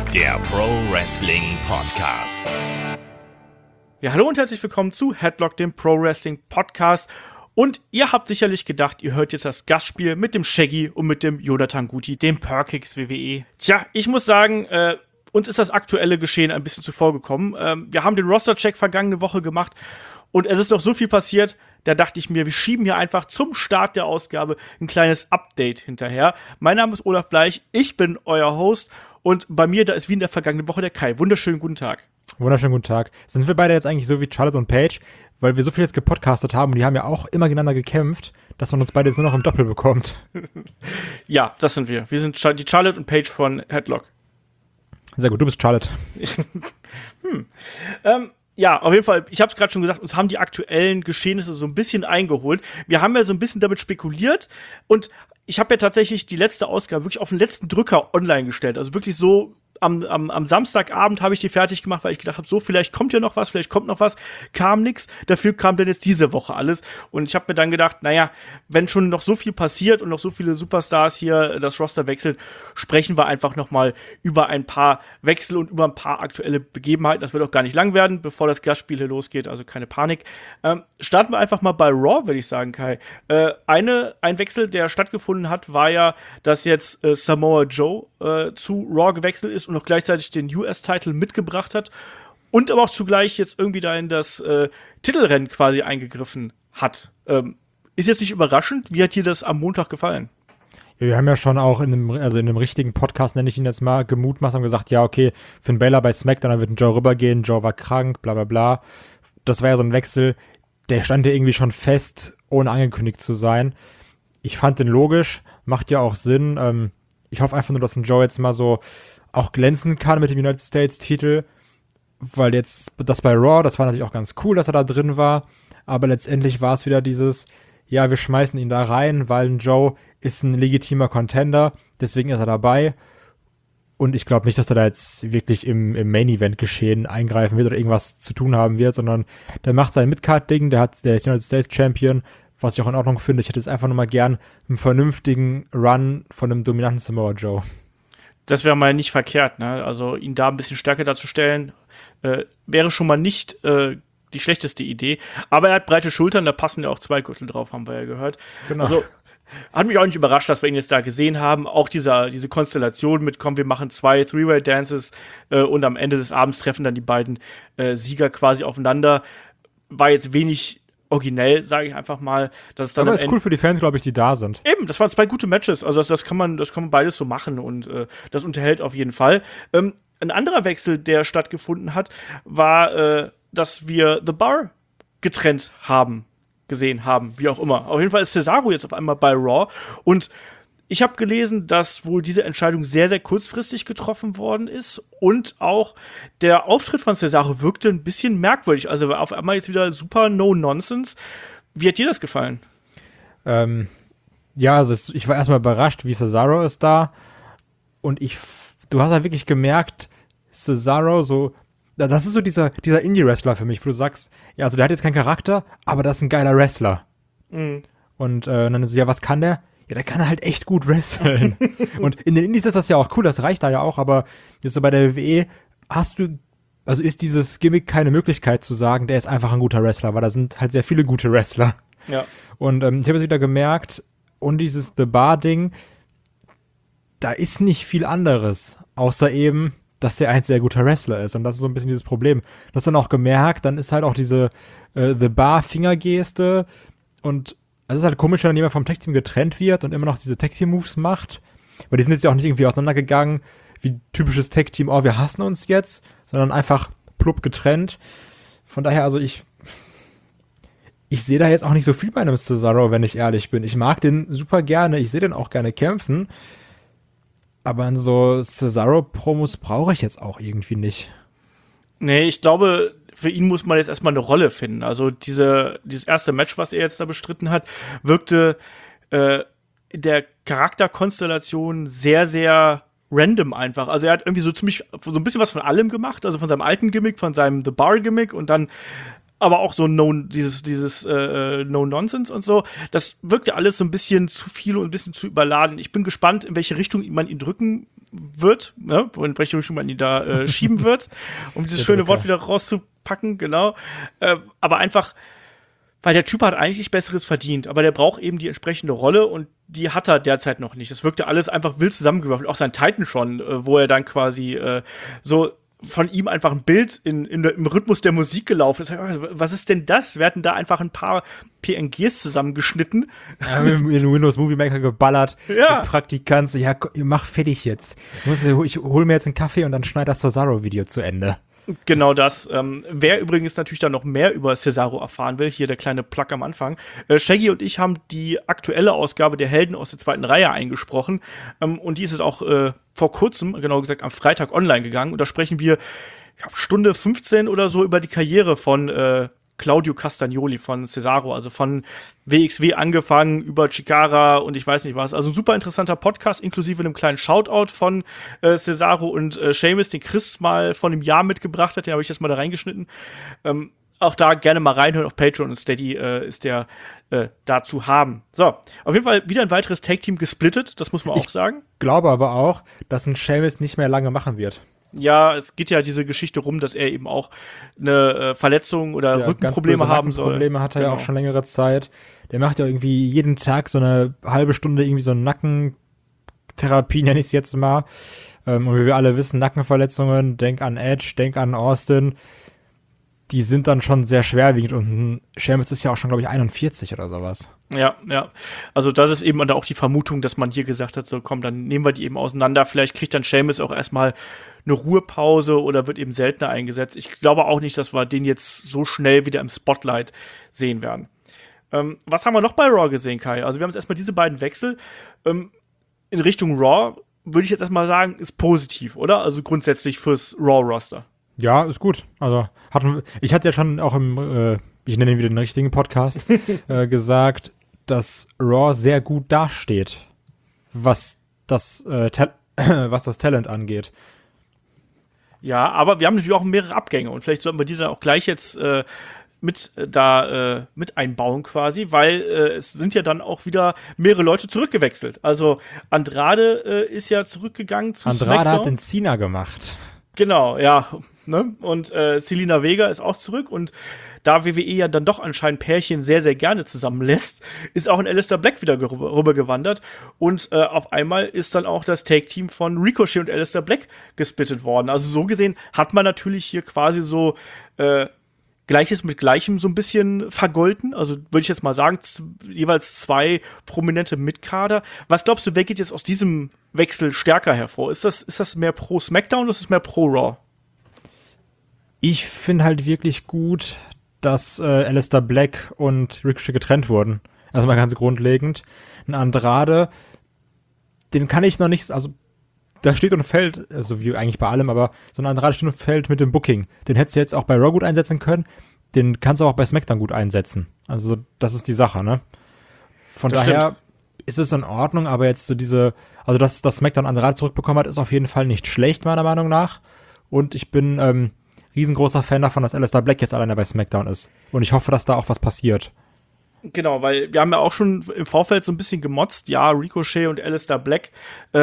der Pro Wrestling Podcast. Ja, hallo und herzlich willkommen zu Headlock, dem Pro Wrestling Podcast. Und ihr habt sicherlich gedacht, ihr hört jetzt das Gastspiel mit dem Shaggy und mit dem Jonathan Guti, dem Perkix WWE. Tja, ich muss sagen, uns ist das aktuelle Geschehen ein bisschen zuvor gekommen. Wir haben den Roster-Check vergangene Woche gemacht und es ist noch so viel passiert, da dachte ich mir, wir schieben hier einfach zum Start der Ausgabe ein kleines Update hinterher. Mein Name ist Olaf Bleich, ich bin euer Host und bei mir, da ist wie in der vergangenen Woche der Kai. Wunderschönen guten Tag. Wunderschönen guten Tag. Sind wir beide jetzt eigentlich so wie Charlotte und Paige, weil wir so viel jetzt gepodcastet haben und die haben ja auch immer gegeneinander gekämpft, dass man uns beide jetzt nur noch im Doppel bekommt? Ja, das sind wir. Wir sind die Charlotte und Paige von Headlock. Sehr gut, du bist Charlotte. Ja, auf jeden Fall, ich habe es gerade schon gesagt, uns haben die aktuellen Geschehnisse so ein bisschen eingeholt. Wir haben ja so ein bisschen damit spekuliert und ich habe ja tatsächlich die letzte Ausgabe wirklich auf den letzten Drücker online gestellt. Also wirklich so am Samstagabend habe ich die fertig gemacht, weil ich gedacht habe, so, vielleicht kommt ja noch was, vielleicht kommt noch was. Kam nix. Dafür kam dann jetzt diese Woche alles. Und ich habe mir dann gedacht, naja, wenn schon noch so viel passiert und noch so viele Superstars hier das Roster wechseln, sprechen wir einfach noch mal über ein paar Wechsel und über ein paar aktuelle Begebenheiten. Das wird auch gar nicht lang werden, bevor das Gastspiel hier losgeht, also keine Panik. Starten wir einfach mal bei Raw, würde ich sagen, Kai. Ein Wechsel, der stattgefunden hat, war ja, dass jetzt Samoa Joe zu Raw gewechselt ist und noch gleichzeitig den US-Title mitgebracht hat und aber auch zugleich jetzt irgendwie da in das Titelrennen quasi eingegriffen hat. Ist jetzt nicht überraschend. Wie hat dir das am Montag gefallen? Ja, wir haben ja schon auch in einem richtigen Podcast, nenne ich ihn jetzt mal, gemutmaßt und gesagt, ja, okay, Finn Balor bei SmackDown, dann wird ein Joe rübergehen, Joe war krank, bla bla bla. Das war ja so ein Wechsel, der stand ja irgendwie schon fest, ohne angekündigt zu sein. Ich fand den logisch, macht ja auch Sinn. Ich hoffe einfach nur, dass ein Joe jetzt mal so auch glänzen kann mit dem United States Titel, weil jetzt das bei Raw, das war natürlich auch ganz cool, dass er da drin war, aber letztendlich war es wieder dieses, ja, wir schmeißen ihn da rein, weil ein Joe ist ein legitimer Contender, deswegen ist er dabei und ich glaube nicht, dass er da jetzt wirklich im Main-Event-Geschehen eingreifen wird oder irgendwas zu tun haben wird, sondern der macht sein Mid-Card-Ding, der ist United States Champion, was ich auch in Ordnung finde. Ich hätte jetzt einfach nur mal gern einen vernünftigen Run von einem dominanten Samoa Joe. Das wäre mal nicht verkehrt, ne? Also ihn da ein bisschen stärker darzustellen, wäre schon mal nicht die schlechteste Idee. Aber er hat breite Schultern, da passen ja auch 2 Gürtel drauf, haben wir ja gehört. Genau. Also hat mich auch nicht überrascht, dass wir ihn jetzt da gesehen haben. Auch diese Konstellation mit, komm, wir machen 2 Three-Way-Dances und am Ende des Abends treffen dann die beiden Sieger quasi aufeinander. War jetzt wenig originell, sage ich einfach mal. Dass es dann aber ist cool für die Fans, glaube ich, die da sind. Eben, das waren 2 gute Matches. Also das kann man beides so machen und das unterhält auf jeden Fall. Ein anderer Wechsel, der stattgefunden hat, war, dass wir The Bar gesehen haben, wie auch immer. Auf jeden Fall ist Cesaro jetzt auf einmal bei Raw und ich habe gelesen, dass wohl diese Entscheidung sehr, sehr kurzfristig getroffen worden ist und auch der Auftritt von Cesaro wirkte ein bisschen merkwürdig. Also war auf einmal jetzt wieder super No-Nonsense. Wie hat dir das gefallen? Ja, also ich war erstmal überrascht, wie Cesaro ist da und du hast halt wirklich gemerkt, Cesaro so, das ist so dieser Indie-Wrestler für mich, wo du sagst, ja, also der hat jetzt keinen Charakter, aber das ist ein geiler Wrestler. Mhm. Und dann ist so, ja, was kann der? Ja, der kann halt echt gut wresteln. Und in den Indies ist das ja auch cool, das reicht da ja auch, aber jetzt so bei der WWE ist dieses Gimmick keine Möglichkeit zu sagen, der ist einfach ein guter Wrestler, weil da sind halt sehr viele gute Wrestler. Ja. Und ich habe jetzt wieder gemerkt, und dieses The Bar-Ding, da ist nicht viel anderes, außer eben, dass er ein sehr guter Wrestler ist. Und das ist so ein bisschen dieses Problem. Du hast dann auch gemerkt, dann ist halt auch diese The Bar-Fingergeste und es ist halt komisch, wenn jemand vom Tag-Team getrennt wird und immer noch diese Tag-Team-Moves macht. Weil die sind jetzt ja auch nicht irgendwie auseinandergegangen, wie typisches Tag-Team, oh, wir hassen uns jetzt, sondern einfach plupp getrennt. Von daher, also ich sehe da jetzt auch nicht so viel bei einem Cesaro, wenn ich ehrlich bin. Ich mag den super gerne, ich sehe den auch gerne kämpfen. Aber an so Cesaro-Promos brauche ich jetzt auch irgendwie nicht. Nee, ich glaube, für ihn muss man jetzt erstmal eine Rolle finden. Also dieses erste Match, was er jetzt da bestritten hat, wirkte in der Charakterkonstellation sehr, sehr random einfach. Also er hat irgendwie so ein bisschen was von allem gemacht, also von seinem alten Gimmick, von seinem The Bar Gimmick und dann aber auch so dieses No-Nonsense und so. Das wirkte alles so ein bisschen zu viel und ein bisschen zu überladen. Ich bin gespannt, in welche Richtung man ihn drücken wird, ne? In welche Richtung man ihn da schieben wird, um dieses schöne Wort wieder rauszupacken, genau. Aber einfach, weil der Typ hat eigentlich Besseres verdient, aber der braucht eben die entsprechende Rolle und die hat er derzeit noch nicht. Das wirkte alles einfach wild zusammengewürfelt, auch sein Titan schon, wo er dann quasi so von ihm einfach ein Bild im Rhythmus der Musik gelaufen ist. Was ist denn das? Wir hatten da einfach ein paar PNGs zusammengeschnitten. Ja, in Windows Movie Maker geballert. Ja. Praktikant, so, ja, mach fertig jetzt. Ich hol mir jetzt einen Kaffee und dann schneid das Cesaro-Video zu Ende. Genau das. Wer übrigens natürlich dann noch mehr über Cesaro erfahren will, hier der kleine Plug am Anfang. Shaggy und ich haben die aktuelle Ausgabe der Helden aus der zweiten Reihe eingesprochen. Und die ist jetzt auch vor kurzem, genau gesagt am Freitag, online gegangen. Und da sprechen wir, ich glaube, Stunde 15 oder so über die Karriere von Claudio Castagnoli von Cesaro, also von WXW angefangen über Chikara und ich weiß nicht was. Also ein super interessanter Podcast, inklusive einem kleinen Shoutout von Cesaro und Sheamus, den Chris mal vor einem Jahr mitgebracht hat, den habe ich jetzt mal da reingeschnitten. Auch da gerne mal reinhören auf Patreon und Steady ist der da zu haben. So, auf jeden Fall wieder ein weiteres Tag-Team gesplittet, das muss man auch sagen. Ich glaube aber auch, dass ein Sheamus nicht mehr lange machen wird. Ja, es geht ja diese Geschichte rum, dass er eben auch eine Verletzung oder Rückenprobleme haben soll. Rückenprobleme hat er ja auch schon längere Zeit. Der macht ja irgendwie jeden Tag so eine halbe Stunde irgendwie so Nackentherapie, nenne ich es jetzt mal. Und wie wir alle wissen, Nackenverletzungen, denk an Edge, denk an Austin, die sind dann schon sehr schwerwiegend und Sheamus ist ja auch schon, glaube ich, 41 oder sowas. Ja. Also das ist eben dann auch die Vermutung, dass man hier gesagt hat, so komm, dann nehmen wir die eben auseinander. Vielleicht kriegt dann Sheamus auch erstmal eine Ruhepause oder wird eben seltener eingesetzt. Ich glaube auch nicht, dass wir den jetzt so schnell wieder im Spotlight sehen werden. Was haben wir noch bei Raw gesehen, Kai? Also wir haben jetzt erstmal diese beiden Wechsel. In Richtung Raw würde ich jetzt erstmal sagen, ist positiv, oder? Also grundsätzlich fürs Raw-Roster. Ja, ist gut. Also ich hatte ja schon auch ich nenne ihn wieder den richtigen Podcast, gesagt, dass Raw sehr gut dasteht, was das Talent angeht. Ja, aber wir haben natürlich auch mehrere Abgänge und vielleicht sollten wir die dann auch gleich jetzt mit einbauen quasi, weil es sind ja dann auch wieder mehrere Leute zurückgewechselt. Also Andrade ist ja zurückgegangen zu SmackDown. Andrade hat den Cena gemacht. Genau, ja. Ne? Und Zelina Vega ist auch zurück und da WWE ja dann doch anscheinend Pärchen sehr, sehr gerne zusammenlässt, ist auch ein Aleister Black wieder rübergewandert und auf einmal ist dann auch das Tag-Team von Ricochet und Aleister Black gesplittet worden. Also so gesehen hat man natürlich hier quasi so Gleiches mit Gleichem so ein bisschen vergolten. Also würde ich jetzt mal sagen, jeweils zwei prominente Mitkader. Was glaubst du, wer geht jetzt aus diesem Wechsel stärker hervor? Ist das mehr pro SmackDown oder ist es mehr pro Raw? Ich finde halt wirklich gut, dass Aleister Black und Ricochet getrennt wurden. Erstmal ganz grundlegend. Ein Andrade, den kann ich noch nicht, also da steht und fällt, also wie eigentlich bei allem, aber so ein Andrade steht und fällt mit dem Booking. Den hättest du jetzt auch bei Raw gut einsetzen können, den kannst du auch bei SmackDown gut einsetzen. Also das ist die Sache, ne? Von das daher stimmt. Ist es in Ordnung, aber jetzt so also dass SmackDown Andrade zurückbekommen hat, ist auf jeden Fall nicht schlecht, meiner Meinung nach. Und ich bin riesengroßer Fan davon, dass Aleister Black jetzt alleine bei SmackDown ist. Und ich hoffe, dass da auch was passiert. Genau, weil wir haben ja auch schon im Vorfeld so ein bisschen gemotzt, ja, Ricochet und Aleister Black,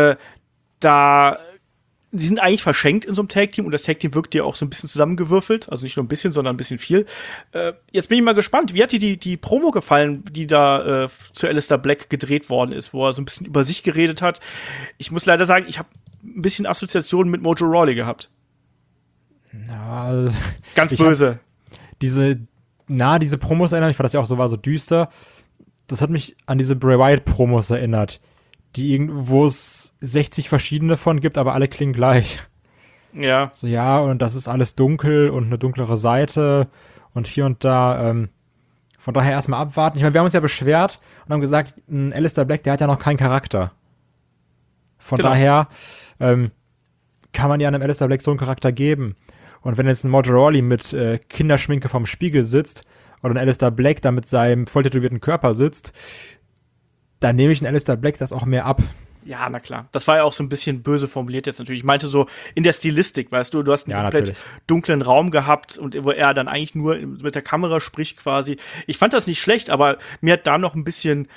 die sind eigentlich verschenkt in so einem Tag-Team und das Tag-Team wirkt ja auch so ein bisschen zusammengewürfelt, also nicht nur ein bisschen, sondern ein bisschen viel. Jetzt bin ich mal gespannt, wie hat dir die Promo gefallen, die da zu Aleister Black gedreht worden ist, wo er so ein bisschen über sich geredet hat. Ich muss leider sagen, ich habe ein bisschen Assoziationen mit Mojo Rawley gehabt. Ja, ganz böse. Diese Promos erinnern mich, weil das ja auch so war, so düster. Das hat mich an diese Bray Wyatt-Promos erinnert, wo es 60 verschiedene von gibt, aber alle klingen gleich. Ja. So, ja, und das ist alles dunkel und eine dunklere Seite und hier und da. Von daher erstmal abwarten. Ich meine, wir haben uns ja beschwert und haben gesagt, ein Aleister Black, der hat ja noch keinen Charakter. Von daher kann man ja einem Aleister Black so einen Charakter geben. Und wenn jetzt ein Mojo Rawley mit Kinderschminke vorm Spiegel sitzt oder ein Aleister Black da mit seinem voll tätowierten Körper sitzt, dann nehme ich einen Aleister Black das auch mehr ab. Ja, na klar. Das war ja auch so ein bisschen böse formuliert jetzt natürlich. Ich meinte so in der Stilistik, weißt du hast einen komplett dunklen Raum gehabt und wo er dann eigentlich nur mit der Kamera spricht quasi. Ich fand das nicht schlecht, aber mir hat da noch ein bisschen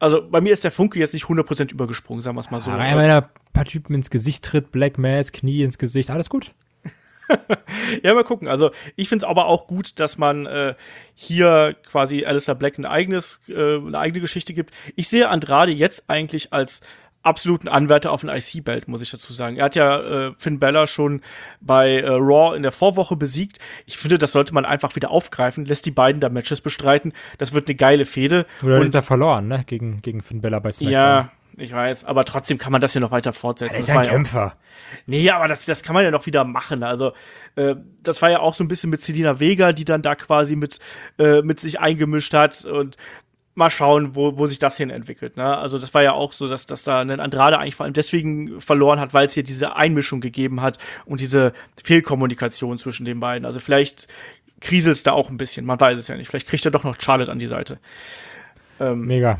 Also bei mir ist der Funke jetzt nicht 100% übergesprungen, sagen wir es mal so. Wenn er ein paar Typen ins Gesicht tritt, Black Mass, Knie ins Gesicht, alles gut. Ja, mal gucken. Also ich finde es aber auch gut, dass man hier quasi Aleister Black eine eigene Geschichte gibt. Ich sehe Andrade jetzt eigentlich als absoluten Anwärter auf ein IC-Belt, muss ich dazu sagen. Er hat ja Finn Balor schon bei Raw in der Vorwoche besiegt. Ich finde, das sollte man einfach wieder aufgreifen, lässt die beiden da Matches bestreiten. Das wird eine geile Fehde. Oder hat er verloren, ne? Gegen Finn Balor bei SmackDown. Ja, ich weiß, aber trotzdem kann man das hier noch weiter fortsetzen. Er ist ein Kämpfer. Nee, aber das kann man ja noch wieder machen. Also, das war ja auch so ein bisschen mit Zelina Vega, die dann da quasi mit sich eingemischt hat und mal schauen, wo sich das hin entwickelt. Ne? Also, das war ja auch so, dass da ein Andrade eigentlich vor allem deswegen verloren hat, weil es hier diese Einmischung gegeben hat und diese Fehlkommunikation zwischen den beiden. Also, vielleicht kriselt es da auch ein bisschen. Man weiß es ja nicht. Vielleicht kriegt er doch noch Charlotte an die Seite. Mega.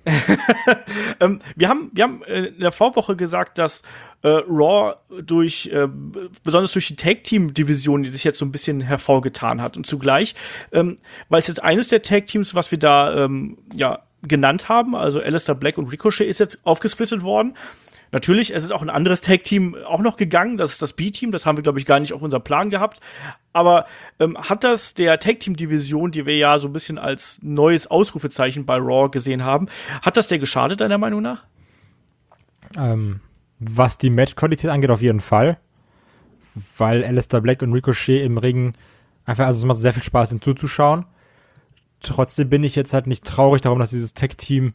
Wir haben in der Vorwoche gesagt, dass Raw besonders durch die Tag-Team-Division, die sich jetzt so ein bisschen hervorgetan hat. Und zugleich, weil es jetzt eines der Tag-Teams, was wir da genannt haben, also Aleister Black und Ricochet, ist jetzt aufgesplittet worden. Natürlich, es ist auch ein anderes Tag-Team auch noch gegangen, das ist das B-Team, das haben wir, glaube ich, gar nicht auf unserem Plan gehabt. Aber hat das der Tag-Team-Division, die wir ja so ein bisschen als neues Ausrufezeichen bei Raw gesehen haben, hat das der geschadet, deiner Meinung nach? Was die Match-Qualität angeht, auf jeden Fall. Weil Aleister Black und Ricochet im Ring einfach, also es macht sehr viel Spaß, ihnen zuzuschauen. Trotzdem bin ich jetzt halt nicht traurig darum, dass dieses Tag-Team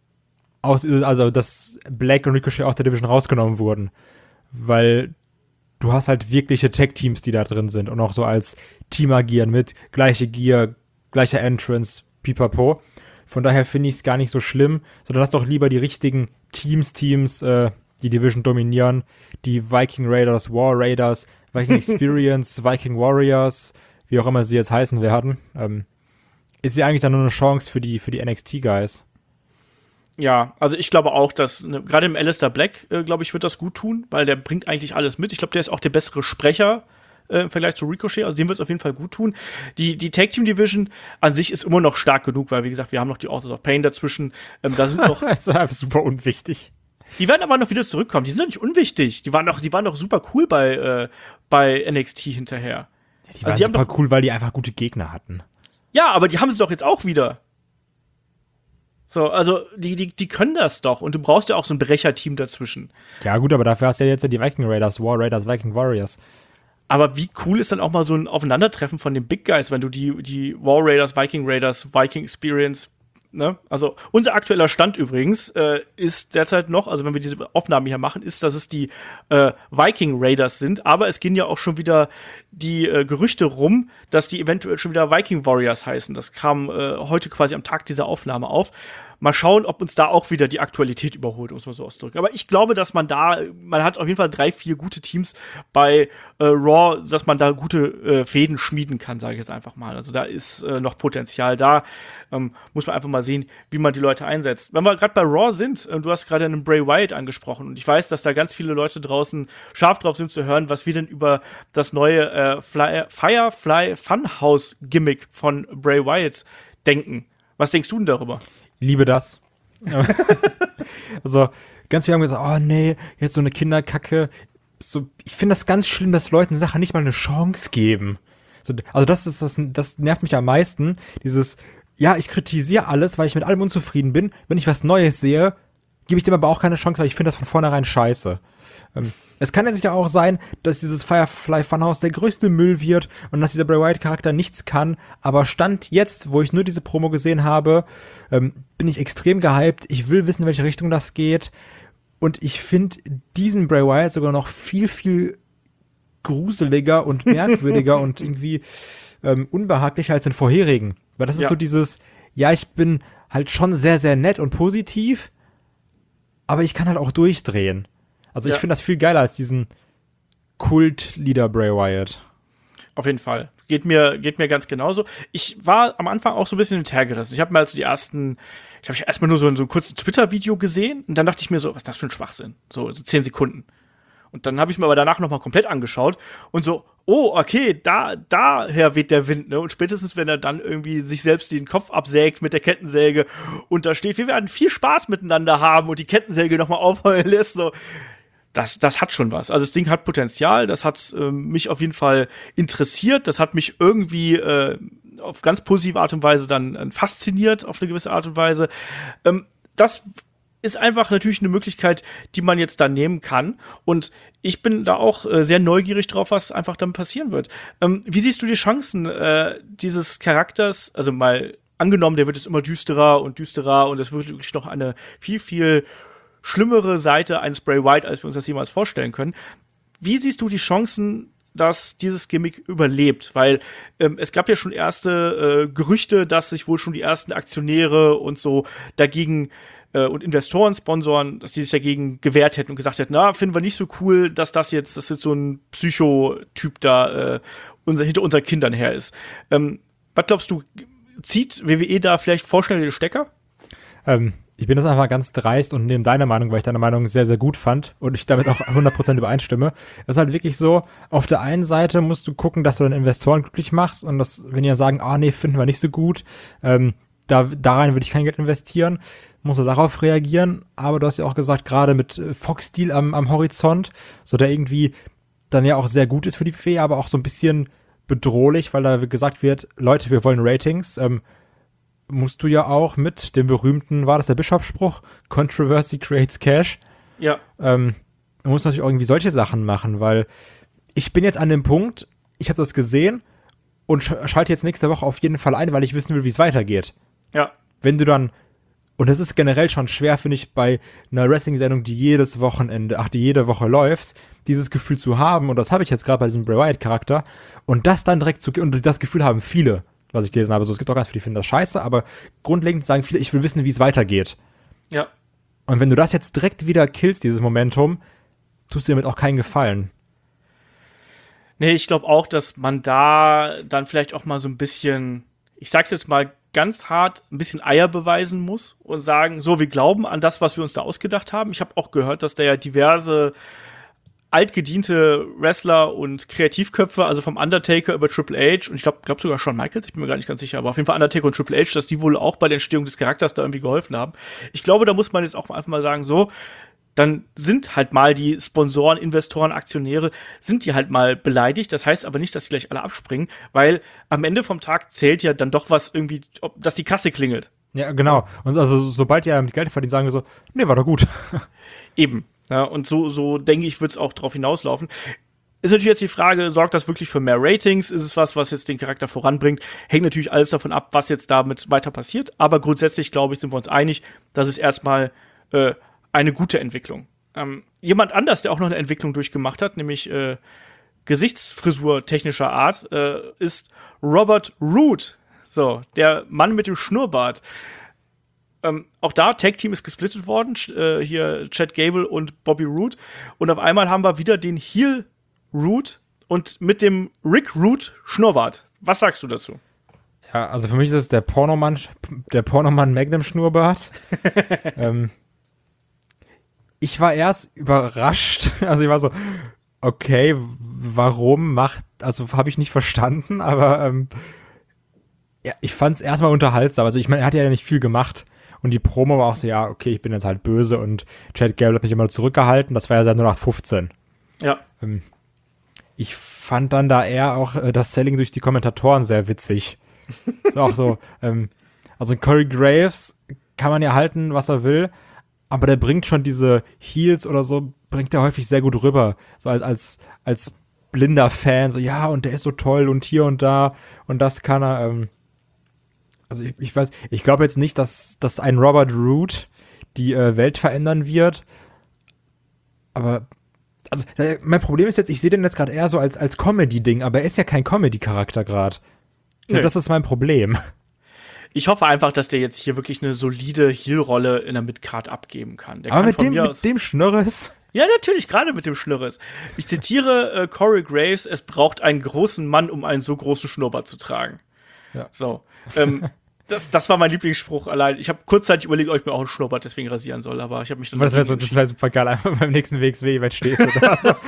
dass Black und Ricochet aus der Division rausgenommen wurden. Weil du hast halt wirkliche Tag-Teams, die da drin sind und auch so als Team agieren mit gleiche Gear, gleicher Entrance, pipapo. Von daher finde ich es gar nicht so schlimm, sondern lass doch lieber die richtigen Teams, die Division dominieren. Die Viking Raiders, War Raiders, Viking Experience, Viking Warriors, wie auch immer sie jetzt heißen werden. Ist ja eigentlich dann nur eine Chance für die NXT-Guys. Ja, also ich glaube auch, dass gerade im Aleister Black, glaube ich, wird das gut tun, weil der bringt eigentlich alles mit. Ich glaube, der ist auch der bessere Sprecher im Vergleich zu Ricochet, also dem wird es auf jeden Fall gut tun. Die Tag-Team-Division an sich ist immer noch stark genug, weil, wie gesagt, wir haben noch die Authors of Pain dazwischen. Da sind noch Das ist einfach super unwichtig. Die werden aber noch wieder zurückkommen. Die sind doch nicht unwichtig. Die waren doch super cool bei NXT hinterher. Ja, die waren super cool, weil die einfach gute Gegner hatten. Ja, aber die haben sie doch jetzt auch wieder. So, also die können das doch. Und du brauchst ja auch so ein Brecherteam dazwischen. Ja gut, aber dafür hast du ja jetzt die Viking Raiders, War Raiders, Viking Warriors. Aber wie cool ist dann auch mal so ein Aufeinandertreffen von den Big Guys, wenn du die War Raiders, Viking Experience, ne? Also unser aktueller Stand übrigens ist derzeit noch, also wenn wir diese Aufnahmen hier machen, ist, dass es die Viking Raiders sind, aber es gehen ja auch schon wieder die Gerüchte rum, dass die eventuell schon wieder Viking Warriors heißen. Das kam heute quasi am Tag dieser Aufnahme auf. Mal schauen, ob uns da auch wieder die Aktualität überholt, um es mal so auszudrücken. Aber ich glaube, dass man hat auf jeden Fall 3-4 gute Teams bei Raw, dass man da gute Fäden schmieden kann, sage ich jetzt einfach mal. Also da ist noch Potenzial da. Muss man einfach mal sehen, wie man die Leute einsetzt. Wenn wir gerade bei Raw sind, du hast gerade einen Bray Wyatt angesprochen und ich weiß, dass da ganz viele Leute draußen scharf drauf sind zu hören, was wir denn über das neue Firefly Funhouse Gimmick von Bray Wyatt denken. Was denkst du denn darüber? Liebe das. Also, ganz viele haben gesagt, oh nee, jetzt so eine Kinderkacke. So, ich finde das ganz schlimm, dass Leuten Sachen nicht mal eine Chance geben. So, also das nervt mich am meisten. Dieses, ja, ich kritisiere alles, weil ich mit allem unzufrieden bin. Wenn ich was Neues sehe, gebe ich dem aber auch keine Chance, weil ich finde das von vornherein scheiße. Es kann ja sicher auch sein, dass dieses Firefly Funhouse der größte Müll wird und dass dieser Bray Wyatt-Charakter nichts kann, aber Stand jetzt, wo ich nur diese Promo gesehen habe, bin ich extrem gehypt. Ich will wissen, in welche Richtung das geht und ich finde diesen Bray Wyatt sogar noch viel, viel gruseliger und merkwürdiger und irgendwie unbehaglicher als den vorherigen. Weil das ist so dieses, ja, ich bin halt schon sehr, sehr nett und positiv, aber ich kann halt auch durchdrehen. Also ich finde das viel geiler als diesen Kult-Leader Bray Wyatt. Auf jeden Fall. Geht mir ganz genauso. Ich war am Anfang auch so ein bisschen hinterhergerissen. Ich habe mir also erstmal nur so ein kurzes Twitter-Video gesehen und dann dachte ich mir so, was ist das für ein Schwachsinn? So 10 Sekunden. Und dann habe ich mir aber danach noch mal komplett angeschaut und so, oh, okay, daher weht der Wind, ne? Und spätestens, wenn er dann irgendwie sich selbst den Kopf absägt mit der Kettensäge und da steht, wir werden viel Spaß miteinander haben und die Kettensäge noch mal aufheulen lässt, so, das hat schon was. Also das Ding hat Potenzial, das hat mich auf jeden Fall interessiert, das hat mich irgendwie auf ganz positive Art und Weise dann fasziniert, auf eine gewisse Art und Weise. Das ist einfach natürlich eine Möglichkeit, die man jetzt da nehmen kann. Und ich bin da auch sehr neugierig drauf, was einfach dann passieren wird. Wie siehst du die Chancen dieses Charakters? Also mal angenommen, der wird jetzt immer düsterer und es wird wirklich noch eine viel, viel schlimmere Seite eines Bray Wyatt, als wir uns das jemals vorstellen können. Wie siehst du die Chancen, dass dieses Gimmick überlebt? Weil es gab ja schon erste Gerüchte, dass sich wohl schon die ersten Aktionäre und so dagegen und Investoren, Sponsoren, dass die sich dagegen gewehrt hätten und gesagt hätten, na, finden wir nicht so cool, dass das jetzt so ein Psychotyp da hinter unseren Kindern her ist. Was glaubst du, zieht WWE da vielleicht vorschnell den Stecker? Ich bin das einfach ganz dreist und nehme deine Meinung, weil ich deine Meinung sehr, sehr gut fand und ich damit auch 100% übereinstimme. Das ist halt wirklich so, auf der einen Seite musst du gucken, dass du deine Investoren glücklich machst und das, wenn die dann sagen, nee, finden wir nicht so gut, darein würde ich kein Geld investieren, musst du darauf reagieren, aber du hast ja auch gesagt, gerade mit Fox-Deal am Horizont, so der irgendwie dann ja auch sehr gut ist für die WWE, aber auch so ein bisschen bedrohlich, weil da gesagt wird, Leute, wir wollen Ratings, musst du ja auch mit dem berühmten, war das der Bischof-Spruch? Controversy creates cash. Ja. Du musst natürlich irgendwie solche Sachen machen, weil ich bin jetzt an dem Punkt, ich habe das gesehen und schalte jetzt nächste Woche auf jeden Fall ein, weil ich wissen will, wie es weitergeht. Ja. Wenn du dann, und das ist generell schon schwer, finde ich, bei einer Wrestling-Sendung, die jede Woche läuft, dieses Gefühl zu haben, und das habe ich jetzt gerade bei diesem Bray Wyatt-Charakter, und das dann direkt und das Gefühl haben viele, was ich gelesen habe. So, es gibt auch ganz viele, die finden das scheiße, aber grundlegend sagen viele, ich will wissen, wie es weitergeht. Ja. Und wenn du das jetzt direkt wieder killst, dieses Momentum, tust du damit auch keinen Gefallen. Nee, ich glaube auch, dass man da dann vielleicht auch mal so ein bisschen, ich sag's jetzt mal ganz hart, ein bisschen Eier beweisen muss und sagen, so, wir glauben an das, was wir uns da ausgedacht haben. Ich habe auch gehört, dass da ja diverse altgediente Wrestler und Kreativköpfe, also vom Undertaker über Triple H und ich glaube sogar Shawn Michaels, ich bin mir gar nicht ganz sicher, aber auf jeden Fall Undertaker und Triple H, dass die wohl auch bei der Entstehung des Charakters da irgendwie geholfen haben. Ich glaube, da muss man jetzt auch einfach mal sagen, so, dann sind halt mal die Sponsoren, Investoren, Aktionäre, sind die halt mal beleidigt. Das heißt aber nicht, dass sie gleich alle abspringen, weil am Ende vom Tag zählt ja dann doch was irgendwie, dass die Kasse klingelt. Ja, genau. Und also sobald die mit Geld verdienen, sagen wir so, nee, war doch gut. Eben. Ja, und so denke ich, wird es auch drauf hinauslaufen. Ist natürlich jetzt die Frage, sorgt das wirklich für mehr Ratings? Ist es was jetzt den Charakter voranbringt? Hängt natürlich alles davon ab, was jetzt damit weiter passiert. Aber grundsätzlich, glaube ich, sind wir uns einig, dass es erstmal eine gute Entwicklung. Jemand anders, der auch noch eine Entwicklung durchgemacht hat, nämlich Gesichtsfrisur technischer Art, ist Robert Roode. So, der Mann mit dem Schnurrbart. Auch da, Tag-Team ist gesplittet worden, hier Chad Gable und Bobby Roode. Und auf einmal haben wir wieder den Heel Roode und mit dem Rick Roode Schnurrbart. Was sagst du dazu? Ja, also für mich ist es der Pornomann Magnum Schnurrbart. Ich war erst überrascht, also ich war so, okay, warum habe ich nicht verstanden, aber ja, ich fand es erstmal unterhaltsam. Also ich meine, er hat ja nicht viel gemacht. Und die Promo war auch so, ja, okay, ich bin jetzt halt böse und Chad Gable hat mich immer zurückgehalten. Das war ja seit 0815. Ja. Ich fand dann da eher auch das Selling durch die Kommentatoren sehr witzig. Ist auch so, also Corey Graves kann man ja halten, was er will, aber der bringt schon diese Heels oder so, bringt er häufig sehr gut rüber. So als blinder Fan, so, ja, und der ist so toll und hier und da und das kann er, also ich glaube jetzt nicht, dass ein Robert Roode die Welt verändern wird. Aber also mein Problem ist jetzt, ich sehe den jetzt gerade eher so als Comedy-Ding, aber er ist ja kein Comedy-Charakter gerade. Nee. Das ist mein Problem. Ich hoffe einfach, dass der jetzt hier wirklich eine solide Heel-Rolle in der Midcard abgeben kann. Der aber kann mit dem Schnörres? Ja, natürlich, gerade mit dem Schnurres. Ich zitiere Corey Graves, es braucht einen großen Mann, um einen so großen Schnurrbart zu tragen. Ja. So. Das war mein Lieblingsspruch allein. Ich habe kurzzeitig überlegt, ob ich mir auch einen Schnurrbart deswegen rasieren soll, aber ich habe mich dann. Aber das wäre super geil, einfach beim nächsten WXW-Event stehst du da. So.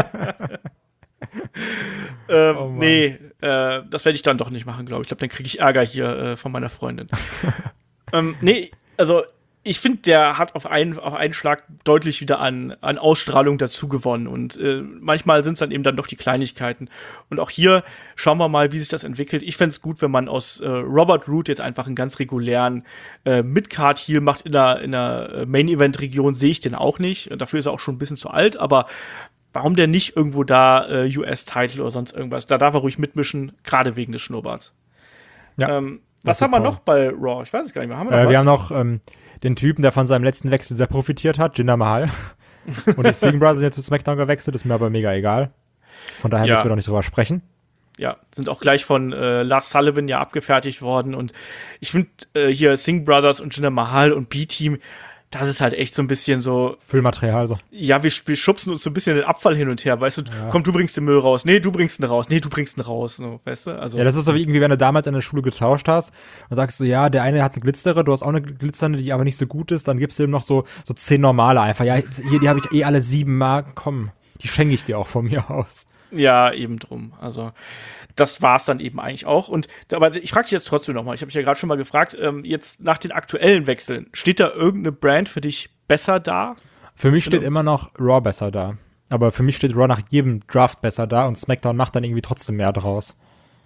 Nee, das werde ich dann doch nicht machen, glaube ich. Ich glaube, dann kriege ich Ärger hier von meiner Freundin. Nee, also ich finde, der hat auf einen Schlag deutlich wieder an Ausstrahlung dazu gewonnen. Und manchmal sind es dann eben dann doch die Kleinigkeiten. Und auch hier schauen wir mal, wie sich das entwickelt. Ich fände es gut, wenn man aus Robert Roode jetzt einfach einen ganz regulären Mid-Card-Heel macht in der Main-Event-Region. Sehe ich den auch nicht. Dafür ist er auch schon ein bisschen zu alt. Aber warum der nicht irgendwo da US-Title oder sonst irgendwas? Da darf er ruhig mitmischen, gerade wegen des Schnurrbarts. Ja, was haben wir noch bei Raw? Ich weiß es gar nicht mehr. Haben wir noch was? Wir haben noch den Typen, der von seinem letzten Wechsel sehr profitiert hat, Jinder Mahal. Und die Singh Brothers sind jetzt zu SmackDown gewechselt, ist mir aber mega egal. Von daher müssen wir doch nicht drüber sprechen. Ja, sind auch gleich von Lars Sullivan ja abgefertigt worden. Und ich finde hier Singh Brothers und Jinder Mahal und B-Team, das ist halt echt so ein bisschen so Füllmaterial so. Ja, wir schubsen uns so ein bisschen den Abfall hin und her, weißt du? Ja. Komm, du bringst den Müll raus. Nee, du bringst ihn raus. Nee, du bringst ihn raus. So, weißt du? Also, ja, das ist so wie irgendwie, wenn du damals in der Schule getauscht hast und sagst du, ja, der eine hat eine glitzere, du hast auch eine glitzernde, die aber nicht so gut ist, dann gibst du ihm noch so 10 normale einfach. Ja, hier, die habe ich alle 7 Marken. Komm, die schenke ich dir auch von mir aus. Ja, eben drum. Also, das war's dann eben eigentlich auch. Aber ich frage dich jetzt trotzdem nochmal. Ich habe mich ja gerade schon mal gefragt, jetzt nach den aktuellen Wechseln, steht da irgendeine Brand für dich besser da? Für mich steht immer noch Raw besser da. Aber für mich steht Raw nach jedem Draft besser da und SmackDown macht dann irgendwie trotzdem mehr draus.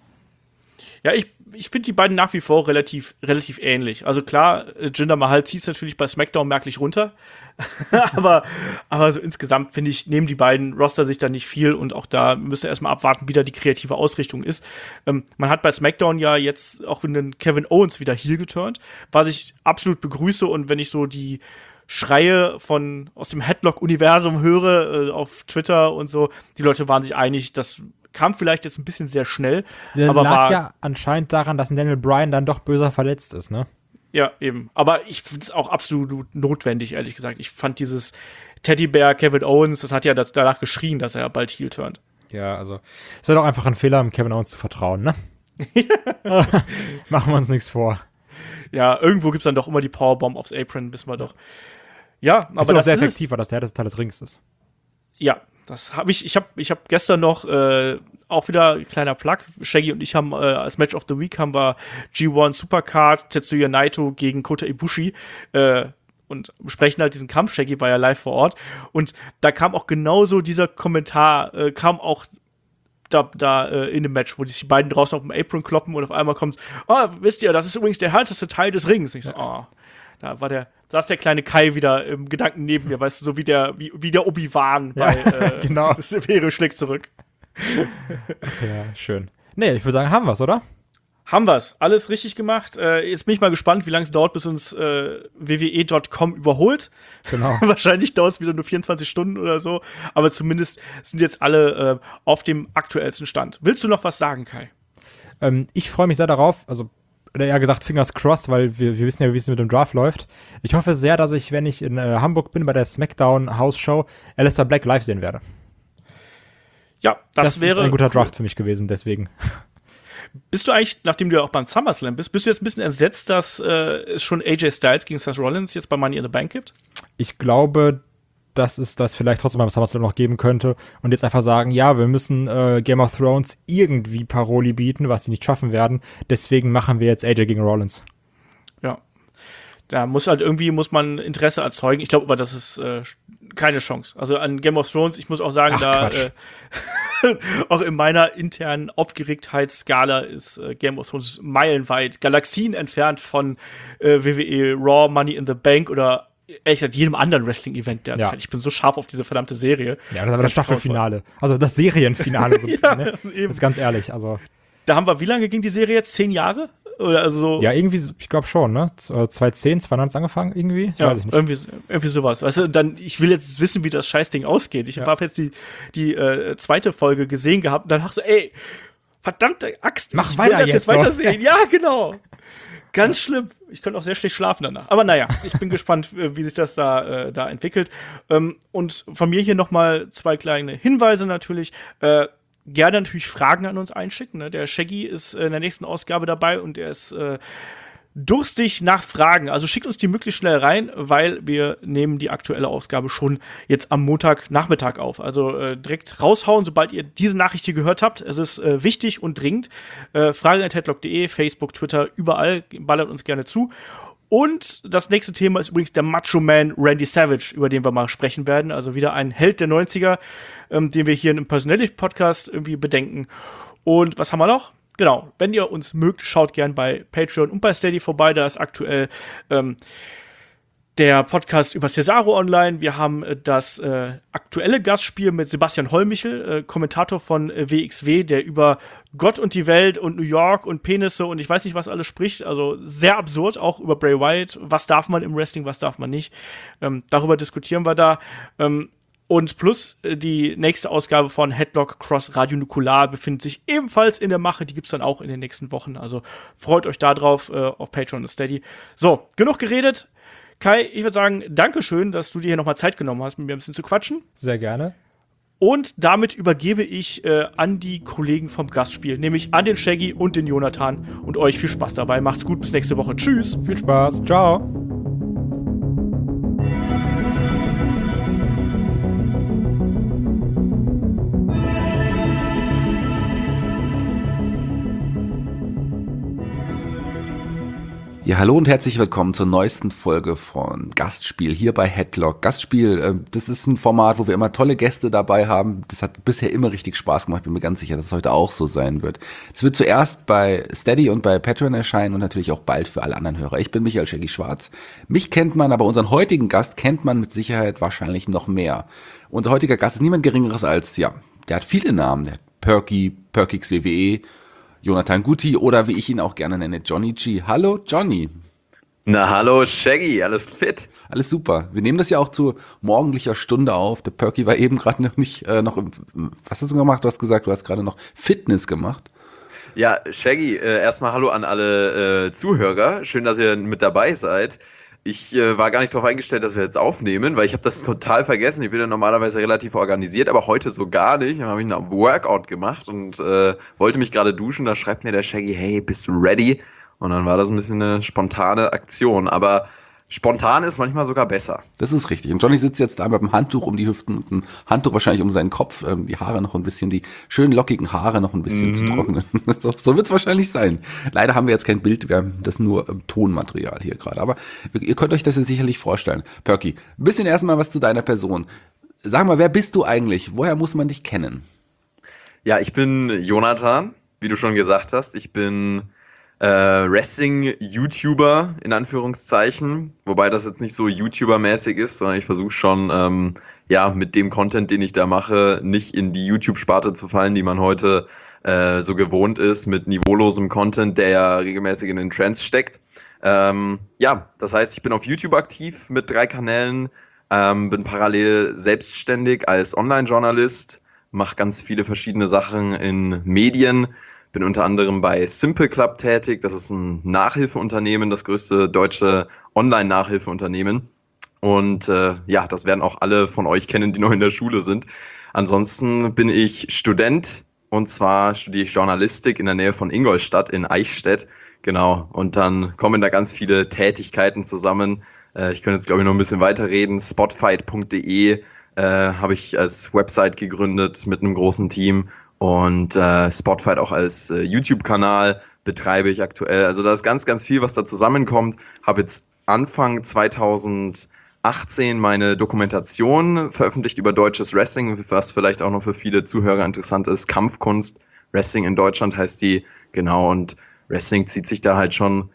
Ja, ich finde die beiden nach wie vor relativ ähnlich. Also klar, Jinder Mahal zieht es natürlich bei SmackDown merklich runter. aber so insgesamt, finde ich, nehmen die beiden Roster sich da nicht viel. Und auch da müssen wir erstmal abwarten, wie da die kreative Ausrichtung ist. Man hat bei SmackDown ja jetzt auch in den Kevin Owens wieder heel geturnt, was ich absolut begrüße. Und wenn ich so die Schreie aus dem Headlock-Universum höre auf Twitter und so, die Leute waren sich einig, das kam vielleicht jetzt ein bisschen sehr schnell. Der lag ja anscheinend daran, dass Daniel Bryan dann doch böser verletzt ist, ne? Ja, eben. Aber ich finde es auch absolut notwendig, ehrlich gesagt. Ich fand dieses Teddybär Kevin Owens, das hat ja danach geschrien, dass er bald heel turnt. Ja, also ist ja doch einfach ein Fehler, Kevin Owens zu vertrauen, ne? Machen wir uns nichts vor. Ja, irgendwo gibt's dann doch immer die Powerbomb aufs Apron, wissen wir doch. Ja, aber ist auch sehr effektiv, weil das der härteste Teil des Rings ist. Ja, das habe ich hab gestern noch auch wieder ein kleiner Plug. Shaggy und ich haben als Match of the Week haben wir G1 Supercard Tetsuya Naito gegen Kota Ibushi und besprechen halt diesen Kampf. Shaggy war ja live vor Ort und da kam auch genauso dieser Kommentar, kam auch da in dem Match, wo sich die beiden draußen auf dem Apron kloppen und auf einmal kommt, wisst ihr, das ist übrigens der härteste Teil des Rings. Und ich so, da saß der kleine Kai wieder im Gedanken neben mir, weißt du, so wie der Obi-Wan bei genau. Das Imperium schlägt zurück. Ja, schön. Nee, ich würde sagen, haben wir's, oder? Haben wir's. Alles richtig gemacht. Jetzt bin ich mal gespannt, wie lange es dauert, bis uns WWE.com überholt. Genau. Wahrscheinlich dauert es wieder nur 24 Stunden oder so. Aber zumindest sind jetzt alle auf dem aktuellsten Stand. Willst du noch was sagen, Kai? Ich freue mich sehr darauf. Also, oder eher gesagt, Fingers crossed, weil wir wissen ja, wie es mit dem Draft läuft. Ich hoffe sehr, dass ich, wenn ich in Hamburg bin, bei der SmackDown House Show, Aleister Black live sehen werde. Ja, das wäre ist ein guter Draft für mich gewesen, deswegen. Bist du eigentlich, nachdem du ja auch beim SummerSlam bist du jetzt ein bisschen entsetzt, dass es schon AJ Styles gegen Seth Rollins jetzt bei Money in the Bank gibt? Ich glaube, dass es das vielleicht trotzdem beim SummerSlam noch geben könnte und jetzt einfach sagen, ja, wir müssen Game of Thrones irgendwie Paroli bieten, was sie nicht schaffen werden. Deswegen machen wir jetzt AJ gegen Rollins. Ja. Da muss man Interesse erzeugen. Ich glaube aber, das ist keine Chance. Also an Game of Thrones, ich muss auch sagen, auch in meiner internen Aufgeregtheitsskala ist Game of Thrones meilenweit, Galaxien entfernt von WWE Raw, Money in the Bank oder ehrlich gesagt jedem anderen Wrestling-Event derzeit. Ja. Ich bin so scharf auf diese verdammte Serie. Ja, das ist aber das Staffelfinale. Also das Serienfinale. So ja, ne? Eben. Ist ganz ehrlich. Also da haben wir, wie lange ging die Serie jetzt? 10 Jahre? Oder also so? Ja, irgendwie, ich glaube schon, ne? 2010, 2009 angefangen irgendwie? Ja, weiß ich nicht. Irgendwie sowas. Weißt du, ich will jetzt wissen, wie das Scheißding ausgeht. Ich habe jetzt die zweite Folge gesehen gehabt und dann dachte ich so, ey, verdammte Axt, mach weiter jetzt weitersehen. Ja, genau. Ganz schlimm. Ich könnte auch sehr schlecht schlafen danach. Aber naja, ich bin gespannt, wie sich das da entwickelt. Und von mir hier noch mal 2 kleine Hinweise natürlich. Gerne natürlich Fragen an uns einschicken. Ne? Der Shaggy ist in der nächsten Ausgabe dabei und er ist durstig nach Fragen. Also schickt uns die möglichst schnell rein, weil wir nehmen die aktuelle Ausgabe schon jetzt am Montagnachmittag auf. Also direkt raushauen, sobald ihr diese Nachricht hier gehört habt. Es ist wichtig und dringend. Fragen@headlock.de, Facebook, Twitter, überall. Ballert uns gerne zu. Und das nächste Thema ist übrigens der Macho Man Randy Savage, über den wir mal sprechen werden. Also wieder ein Held der 90er, den wir hier im Personality-Podcast irgendwie bedenken. Und was haben wir noch? Genau, wenn ihr uns mögt, schaut gern bei Patreon und bei Steady vorbei. Da ist aktuell der Podcast über Cesaro online. Wir haben das aktuelle Gastspiel mit Sebastian Hollmichel, Kommentator von WXW, der über Gott und die Welt und New York und Penisse und ich weiß nicht, was alles spricht. Also sehr absurd, auch über Bray Wyatt. Was darf man im Wrestling, was darf man nicht? Darüber diskutieren wir da. Und plus die nächste Ausgabe von Headlock Cross Radio Nukular befindet sich ebenfalls in der Mache. Die gibt's dann auch in den nächsten Wochen. Also freut euch da drauf auf Patreon und Steady. So, genug geredet. Kai, ich würde sagen, Dankeschön, dass du dir hier nochmal Zeit genommen hast, mit mir ein bisschen zu quatschen. Sehr gerne. Und damit übergebe ich an die Kollegen vom Gastspiel, nämlich an den Shaggy und den Jonathan. Und euch viel Spaß dabei. Macht's gut, bis nächste Woche. Tschüss. Viel Spaß. Ciao. Ja, hallo und herzlich willkommen zur neuesten Folge von Gastspiel hier bei Headlock. Gastspiel, das ist ein Format, wo wir immer tolle Gäste dabei haben. Das hat bisher immer richtig Spaß gemacht. Bin mir ganz sicher, dass es heute auch so sein wird. Es wird zuerst bei Steady und bei Patreon erscheinen und natürlich auch bald für alle anderen Hörer. Ich bin Michael Shaggy Schwarz. Mich kennt man, aber unseren heutigen Gast kennt man mit Sicherheit wahrscheinlich noch mehr. Unser heutiger Gast ist niemand Geringeres als, ja, der hat viele Namen. Der hat Perkix WWE, Jonathan Guti oder wie ich ihn auch gerne nenne, Johnny G. Hallo Johnny. Na hallo Shaggy, alles fit? Alles super. Wir nehmen das ja auch zu morgendlicher Stunde auf. Der Perky war eben gerade noch nicht, was hast du gemacht? Du hast gesagt, du hast gerade noch Fitness gemacht. Ja, Shaggy, erstmal hallo an alle Zuhörer. Schön, dass ihr mit dabei seid. Ich war gar nicht darauf eingestellt, dass wir jetzt aufnehmen, weil ich habe das total vergessen. Ich bin ja normalerweise relativ organisiert, aber heute so gar nicht. Dann habe ich einen Workout gemacht und wollte mich gerade duschen. Da schreibt mir der Shaggy, hey, bist du ready? Und dann war das ein bisschen eine spontane Aktion. Aber spontan ist manchmal sogar besser. Das ist richtig. Und Johnny sitzt jetzt da mit dem Handtuch um die Hüften, mit dem Handtuch wahrscheinlich um seinen Kopf, die Haare noch ein bisschen, die schönen lockigen Haare noch ein bisschen zu trocknen. So wird es wahrscheinlich sein. Leider haben wir jetzt kein Bild, wir haben das nur Tonmaterial hier gerade. Aber ihr könnt euch das ja sicherlich vorstellen. Perky, ein bisschen erstmal was zu deiner Person. Sag mal, wer bist du eigentlich? Woher muss man dich kennen? Ja, ich bin Jonathan, wie du schon gesagt hast. Ich bin Wrestling-YouTuber in Anführungszeichen, wobei das jetzt nicht so YouTuber-mäßig ist, sondern ich versuche schon, mit dem Content, den ich da mache, nicht in die YouTube-Sparte zu fallen, die man heute so gewohnt ist, mit niveaulosem Content, der ja regelmäßig in den Trends steckt. Das heißt, ich bin auf YouTube aktiv mit 3 Kanälen, bin parallel selbstständig als Online-Journalist, mache ganz viele verschiedene Sachen in Medien, bin unter anderem bei Simple Club tätig. Das ist ein Nachhilfeunternehmen, das größte deutsche Online-Nachhilfeunternehmen. Und das werden auch alle von euch kennen, die noch in der Schule sind. Ansonsten bin ich Student, und zwar studiere ich Journalistik in der Nähe von Ingolstadt in Eichstätt. Genau, und dann kommen da ganz viele Tätigkeiten zusammen. Ich könnte jetzt, glaube ich, noch ein bisschen weiterreden. Spotfight.de habe ich als Website gegründet mit einem großen Team. Und Spotfight auch als YouTube-Kanal betreibe ich aktuell. Also da ist ganz, ganz viel, was da zusammenkommt. Habe jetzt Anfang 2018 meine Dokumentation veröffentlicht über deutsches Wrestling, was vielleicht auch noch für viele Zuhörer interessant ist. Kampfkunst, Wrestling in Deutschland heißt die. Genau, und Wrestling zieht sich da halt schon,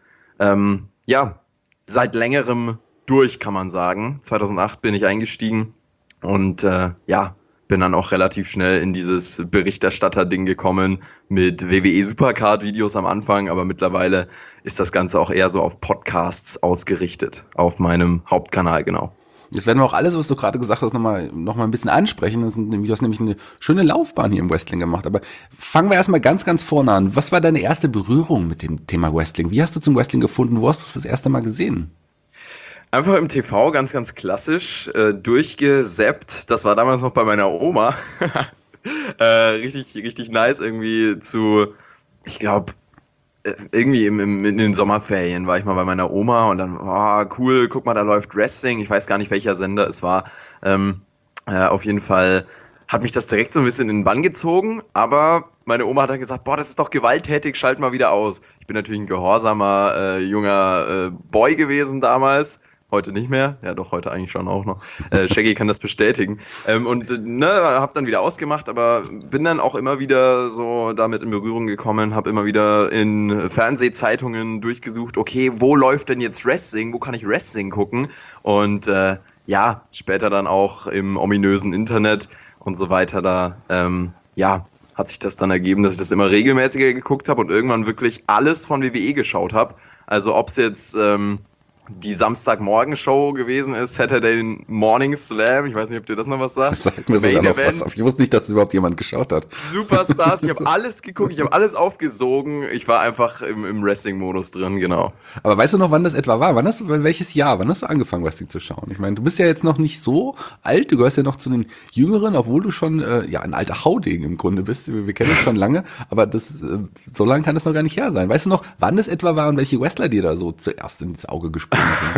seit längerem durch, kann man sagen. 2008 bin ich eingestiegen und bin dann auch relativ schnell in dieses Berichterstatter-Ding gekommen mit WWE Supercard-Videos am Anfang, aber mittlerweile ist das Ganze auch eher so auf Podcasts ausgerichtet, auf meinem Hauptkanal, genau. Jetzt werden wir auch alles, was du gerade gesagt hast, noch mal ein bisschen ansprechen. Du hast nämlich eine schöne Laufbahn hier im Wrestling gemacht. Aber fangen wir erstmal ganz, ganz vorne an. Was war deine erste Berührung mit dem Thema Wrestling? Wie hast du zum Wrestling gefunden? Wo hast du es das erste Mal gesehen? Einfach im TV, ganz, ganz klassisch, durchgesappt. Das war damals noch bei meiner Oma. Richtig, richtig nice irgendwie ich glaube, irgendwie in den Sommerferien war ich mal bei meiner Oma und dann, cool, guck mal, da läuft Wrestling. Ich weiß gar nicht, welcher Sender es war. Auf jeden Fall hat mich das direkt so ein bisschen in den Bann gezogen, aber meine Oma hat dann gesagt, das ist doch gewalttätig, schalt mal wieder aus. Ich bin natürlich ein gehorsamer, junger Boy gewesen damals. Heute nicht mehr. Ja, doch, heute eigentlich schon auch noch. Shaggy kann das bestätigen. Hab dann wieder ausgemacht, aber bin dann auch immer wieder so damit in Berührung gekommen, hab immer wieder in Fernsehzeitungen durchgesucht, okay, wo läuft denn jetzt Wrestling? Wo kann ich Wrestling gucken? Und später dann auch im ominösen Internet und so weiter, da, hat sich das dann ergeben, dass ich das immer regelmäßiger geguckt habe und irgendwann wirklich alles von WWE geschaut habe. Also ob es jetzt die Samstagmorgen-Show gewesen ist, Saturday Morning Slam, ich weiß nicht, ob dir das noch was sagt. Sag mir sogar noch was. Ich wusste nicht, dass überhaupt jemand geschaut hat. Superstars, ich habe alles geguckt, ich habe alles aufgesogen, ich war einfach im Wrestling-Modus drin, genau. Aber weißt du noch, wann das etwa war? Welches Jahr? Wann hast du angefangen, Wrestling zu schauen? Ich meine, du bist ja jetzt noch nicht so alt, du gehörst ja noch zu den Jüngeren, obwohl du schon ein alter Haudegen im Grunde bist. Wir kennen uns schon lange, aber so lange kann das noch gar nicht her sein. Weißt du noch, wann das etwa war und welche Wrestler dir da so zuerst ins Auge gesprungen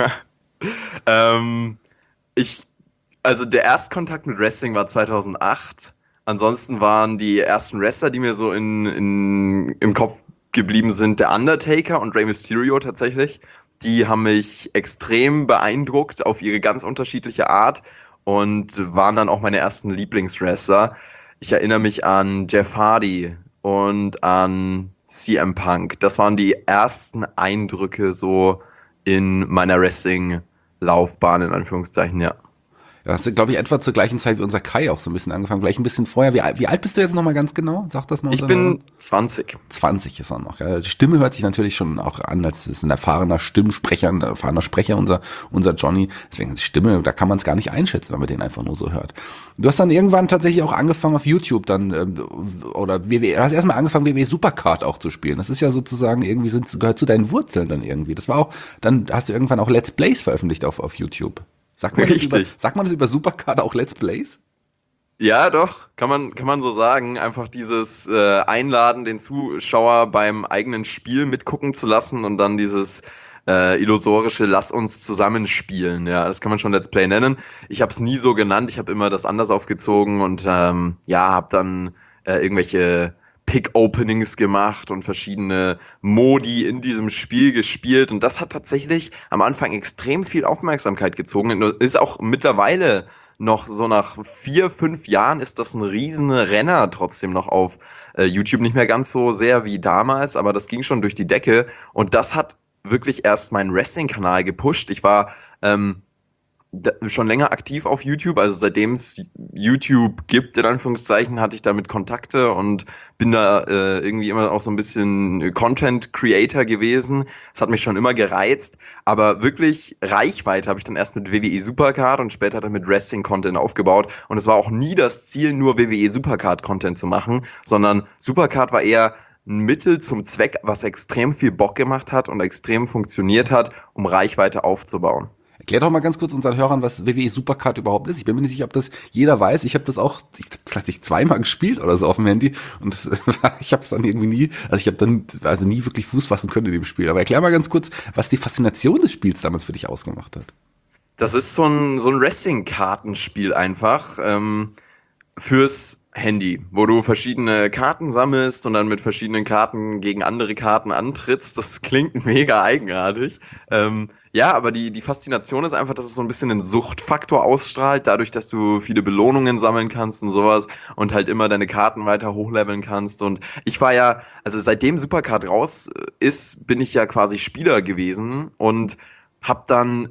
Also der Erstkontakt mit Wrestling war 2008. Ansonsten waren die ersten Wrestler, die mir so im Kopf geblieben sind, der Undertaker und Rey Mysterio tatsächlich. Die haben mich extrem beeindruckt auf ihre ganz unterschiedliche Art und waren dann auch meine ersten Lieblingswrestler. Ich erinnere mich an Jeff Hardy und an CM Punk. Das waren die ersten Eindrücke so in meiner Wrestling-Laufbahn, in Anführungszeichen, ja. Ja, hast du, glaube ich, etwa zur gleichen Zeit wie unser Kai auch so ein bisschen angefangen, gleich ein bisschen vorher. Wie alt bist du jetzt nochmal ganz genau? Sag das mal. Ich bin 20. 20 ist er noch. Ja. Die Stimme hört sich natürlich schon auch an, als ist ein erfahrener Stimmsprecher, ein erfahrener Sprecher, unser Johnny. Deswegen die Stimme, da kann man es gar nicht einschätzen, wenn man den einfach nur so hört. Du hast dann irgendwann tatsächlich auch angefangen auf YouTube dann, oder WWE, du hast erstmal angefangen, WWE Supercard auch zu spielen. Das ist ja sozusagen irgendwie, gehört zu deinen Wurzeln dann irgendwie. Das war auch, dann hast du irgendwann auch Let's Plays veröffentlicht auf YouTube. Sagt man das über Supercard auch Let's Plays? Ja, doch, kann man so sagen. Einfach dieses Einladen, den Zuschauer beim eigenen Spiel mitgucken zu lassen und dann dieses illusorische Lass uns zusammenspielen. Ja, das kann man schon Let's Play nennen. Ich habe es nie so genannt, ich habe immer das anders aufgezogen und habe dann irgendwelche Pick-Openings gemacht und verschiedene Modi in diesem Spiel gespielt und das hat tatsächlich am Anfang extrem viel Aufmerksamkeit gezogen. Ist auch mittlerweile noch so nach 4-5 Jahren ist das ein riesen Renner trotzdem noch auf YouTube. Nicht mehr ganz so sehr wie damals, aber das ging schon durch die Decke und das hat wirklich erst meinen Wrestling-Kanal gepusht. Ich war schon länger aktiv auf YouTube, also seitdem es YouTube gibt, in Anführungszeichen, hatte ich damit Kontakte und bin da irgendwie immer auch so ein bisschen Content Creator gewesen. Das hat mich schon immer gereizt, aber wirklich Reichweite habe ich dann erst mit WWE Supercard und später dann mit Wrestling Content aufgebaut und es war auch nie das Ziel, nur WWE Supercard Content zu machen, sondern Supercard war eher ein Mittel zum Zweck, was extrem viel Bock gemacht hat und extrem funktioniert hat, um Reichweite aufzubauen. Erklär doch mal ganz kurz unseren Hörern, was WWE Supercard überhaupt ist. Ich bin mir nicht sicher, ob das jeder weiß. Ich habe das auch, ich zweimal gespielt oder so auf dem Handy und ich habe es dann irgendwie nie, ich habe dann nie wirklich Fuß fassen können in dem Spiel. Aber erklär mal ganz kurz, was die Faszination des Spiels damals für dich ausgemacht hat. Das ist so ein Wrestling-Kartenspiel einfach fürs Handy, wo du verschiedene Karten sammelst und dann mit verschiedenen Karten gegen andere Karten antrittst. Das klingt mega eigenartig. Aber die Faszination ist einfach, dass es so ein bisschen einen Suchtfaktor ausstrahlt, dadurch, dass du viele Belohnungen sammeln kannst und sowas und halt immer deine Karten weiter hochleveln kannst. Und ich war ja, also seitdem Supercard raus ist, bin ich ja quasi Spieler gewesen und hab dann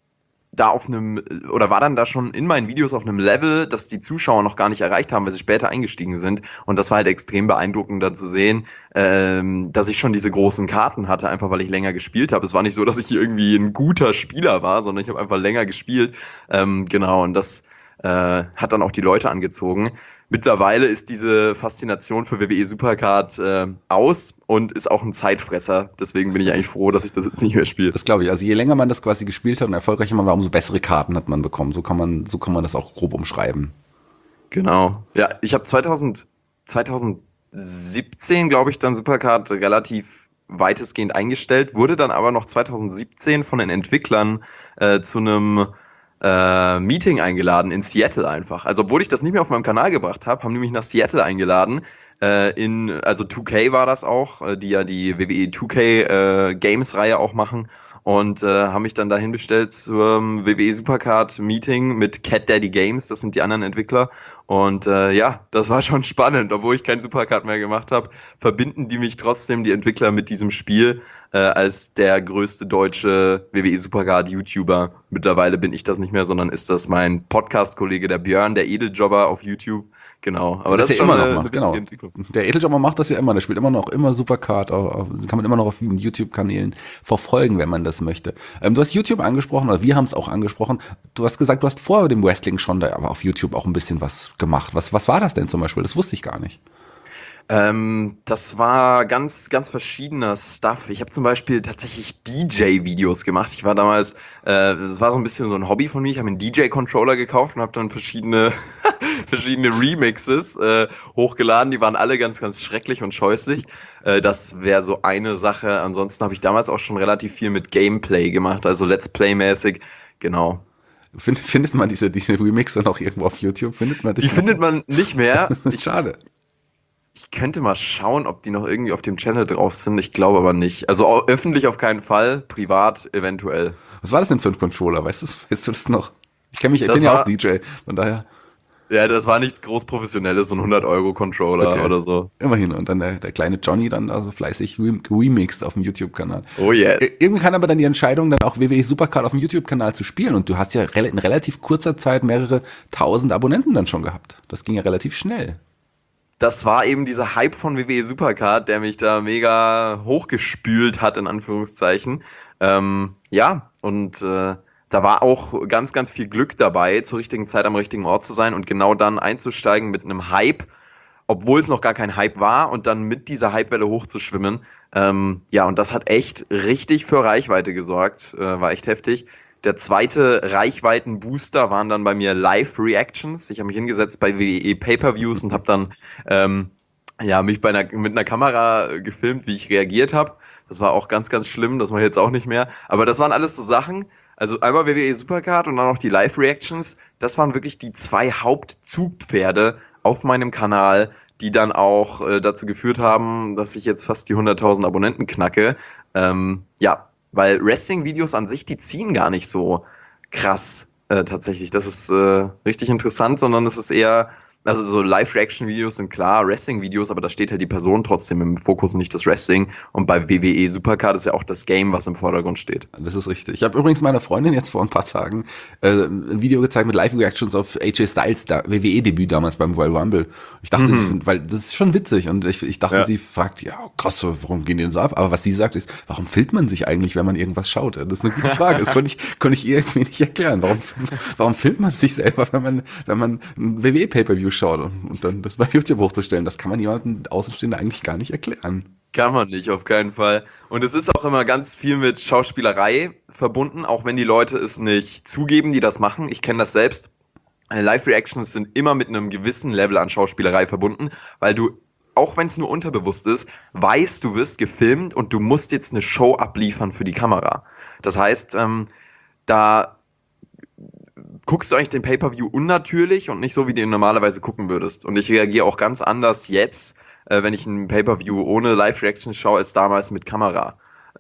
war dann da schon in meinen Videos auf einem Level, das die Zuschauer noch gar nicht erreicht haben, weil sie später eingestiegen sind. Und das war halt extrem beeindruckend, da zu sehen, dass ich schon diese großen Karten hatte, einfach weil ich länger gespielt habe. Es war nicht so, dass ich irgendwie ein guter Spieler war, sondern ich habe einfach länger gespielt. Und das hat dann auch die Leute angezogen. Mittlerweile ist diese Faszination für WWE Supercard aus und ist auch ein Zeitfresser. Deswegen bin ich eigentlich froh, dass ich das jetzt nicht mehr spiele. Das glaube ich. Also je länger man das quasi gespielt hat und erfolgreicher man war, umso bessere Karten hat man bekommen. So kann man das auch grob umschreiben. Genau. Ja, ich habe 2017, glaube ich, dann Supercard relativ weitestgehend eingestellt, wurde dann aber noch 2017 von den Entwicklern zu einem Meeting eingeladen in Seattle einfach. Also obwohl ich das nicht mehr auf meinem Kanal gebracht habe, haben die mich nach Seattle eingeladen. Also 2K war das auch, die ja die WWE 2K Games-Reihe auch machen. Und haben mich dann dahin bestellt zum WWE Supercard Meeting mit Cat Daddy Games, das sind die anderen Entwickler. Und ja, das war schon spannend, obwohl ich kein Supercard mehr gemacht habe, verbinden die mich trotzdem, die Entwickler, mit diesem Spiel als der größte deutsche WWE Supercard YouTuber. Mittlerweile bin ich das nicht mehr, sondern ist das mein Podcast-Kollege, der Björn, der Edeljobber auf YouTube. Genau, aber das ist schon immer noch eine macht, genau. Entwicklung. Der Edeljobber macht das ja immer, der spielt immer Supercard, kann man immer noch auf YouTube-Kanälen verfolgen, wenn man das möchte. Du hast YouTube angesprochen, oder wir haben es auch angesprochen. Du hast gesagt, du hast vor dem Wrestling schon da aber auf YouTube auch ein bisschen was gemacht. Was war das denn zum Beispiel? Das wusste ich gar nicht. Das war ganz verschiedener Stuff. Ich habe zum Beispiel tatsächlich DJ-Videos gemacht. Ich war damals, das war so ein bisschen so ein Hobby von mir. Ich habe einen DJ-Controller gekauft und habe dann verschiedene Remixes hochgeladen. Die waren alle ganz schrecklich und scheußlich. Das wäre so eine Sache. Ansonsten habe ich damals auch schon relativ viel mit Gameplay gemacht, also Let's Play-mäßig. Genau. Findet man diese Remixe noch irgendwo auf YouTube? Die findet man nicht mehr. Schade. Ich könnte mal schauen, ob die noch irgendwie auf dem Channel drauf sind. Ich glaube aber nicht. Also öffentlich auf keinen Fall, privat eventuell. Was war das denn für ein Controller? Weißt du das noch? Ich bin ja auch DJ, von daher. Ja, das war nichts groß Professionelles, so ein 100-Euro-Controller oder so. Immerhin. Und dann der kleine Johnny dann also fleißig remixed auf dem YouTube-Kanal. Oh yes. Irgendwie kann aber dann die Entscheidung, dann auch WWE Supercard auf dem YouTube-Kanal zu spielen. Und du hast ja in relativ kurzer Zeit mehrere tausend Abonnenten dann schon gehabt. Das ging ja relativ schnell. Das war eben dieser Hype von WWE Supercard, der mich da mega hochgespült hat, in Anführungszeichen. Ja, und da war auch ganz viel Glück dabei, zur richtigen Zeit am richtigen Ort zu sein und genau dann einzusteigen mit einem Hype, obwohl es noch gar kein Hype war, und dann mit dieser Hypewelle hochzuschwimmen. Ja, und das hat echt richtig für Reichweite gesorgt, war echt heftig. Der zweite Reichweitenbooster waren dann bei mir Live-Reactions. Ich habe mich hingesetzt bei WWE Pay-Per-Views und habe dann mich mit einer Kamera gefilmt, wie ich reagiert habe. Das war auch ganz schlimm, das mache ich jetzt auch nicht mehr. Aber das waren alles so Sachen, also einmal WWE Supercard und dann noch die Live-Reactions. Das waren wirklich die zwei Hauptzugpferde auf meinem Kanal, die dann auch dazu geführt haben, dass ich jetzt fast die 100.000 Abonnenten knacke. Ja, weil Wrestling-Videos an sich, die ziehen gar nicht so krass tatsächlich. Das ist richtig interessant, sondern es ist eher, also so Live-Reaction-Videos sind klar Wrestling-Videos, aber da steht halt die Person trotzdem im Fokus und nicht das Wrestling. Und bei WWE Supercard ist ja auch das Game, was im Vordergrund steht. Das ist richtig. Ich habe übrigens meiner Freundin jetzt vor ein paar Tagen ein Video gezeigt mit Live-Reactions auf AJ Styles WWE-Debüt damals beim Royal Rumble. Ich dachte, weil das ist schon witzig, und ich dachte, sie fragt, ja krass, warum gehen die denn so ab? Aber was sie sagt ist, warum filmt man sich eigentlich, wenn man irgendwas schaut? Das ist eine gute Frage. Das konnte ich ihr irgendwie nicht erklären. Warum filmt man sich selber, wenn man ein WWE-Pay-Per-View schaut und dann das bei YouTube hochzustellen? Das kann man jemandem Außenstehenden eigentlich gar nicht erklären. Kann man nicht, auf keinen Fall. Und es ist auch immer ganz viel mit Schauspielerei verbunden, auch wenn die Leute es nicht zugeben, die das machen. Ich kenne das selbst. Live-Reactions sind immer mit einem gewissen Level an Schauspielerei verbunden, weil du, auch wenn es nur unterbewusst ist, weißt, du wirst gefilmt und du musst jetzt eine Show abliefern für die Kamera. Das heißt, da guckst du eigentlich den Pay-Per-View unnatürlich und nicht so, wie du ihn normalerweise gucken würdest. Und ich reagiere auch ganz anders jetzt, wenn ich ein Pay-Per-View ohne Live-Reaction schaue, als damals mit Kamera.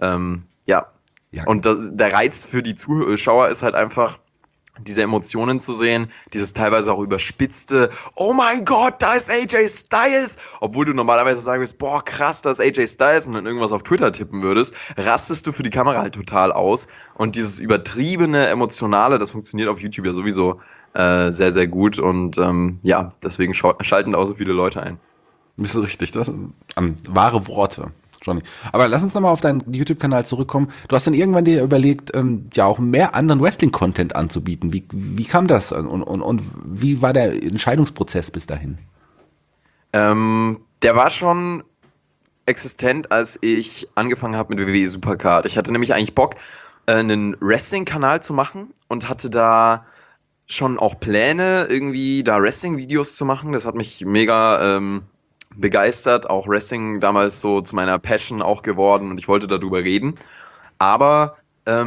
Ja. Und der Reiz für die Zuschauer ist halt einfach, diese Emotionen zu sehen, dieses teilweise auch überspitzte, oh mein Gott, da ist AJ Styles, obwohl du normalerweise sagen würdest, boah krass, da ist AJ Styles, und dann irgendwas auf Twitter tippen würdest, rastest du für die Kamera halt total aus, und dieses übertriebene, emotionale, das funktioniert auf YouTube ja sowieso sehr gut, und deswegen schalten da auch so viele Leute ein. Bist du richtig, das sind wahre Worte. Johnny. Aber lass uns nochmal auf deinen YouTube-Kanal zurückkommen. Du hast dann irgendwann dir überlegt, auch mehr anderen Wrestling-Content anzubieten. Wie kam das und wie war der Entscheidungsprozess bis dahin? Der war schon existent, als ich angefangen habe mit WWE Supercard. Ich hatte nämlich eigentlich Bock, einen Wrestling-Kanal zu machen und hatte da schon auch Pläne, irgendwie da Wrestling-Videos zu machen. Das hat mich mega begeistert, auch Wrestling damals so zu meiner Passion auch geworden und ich wollte darüber reden. Aber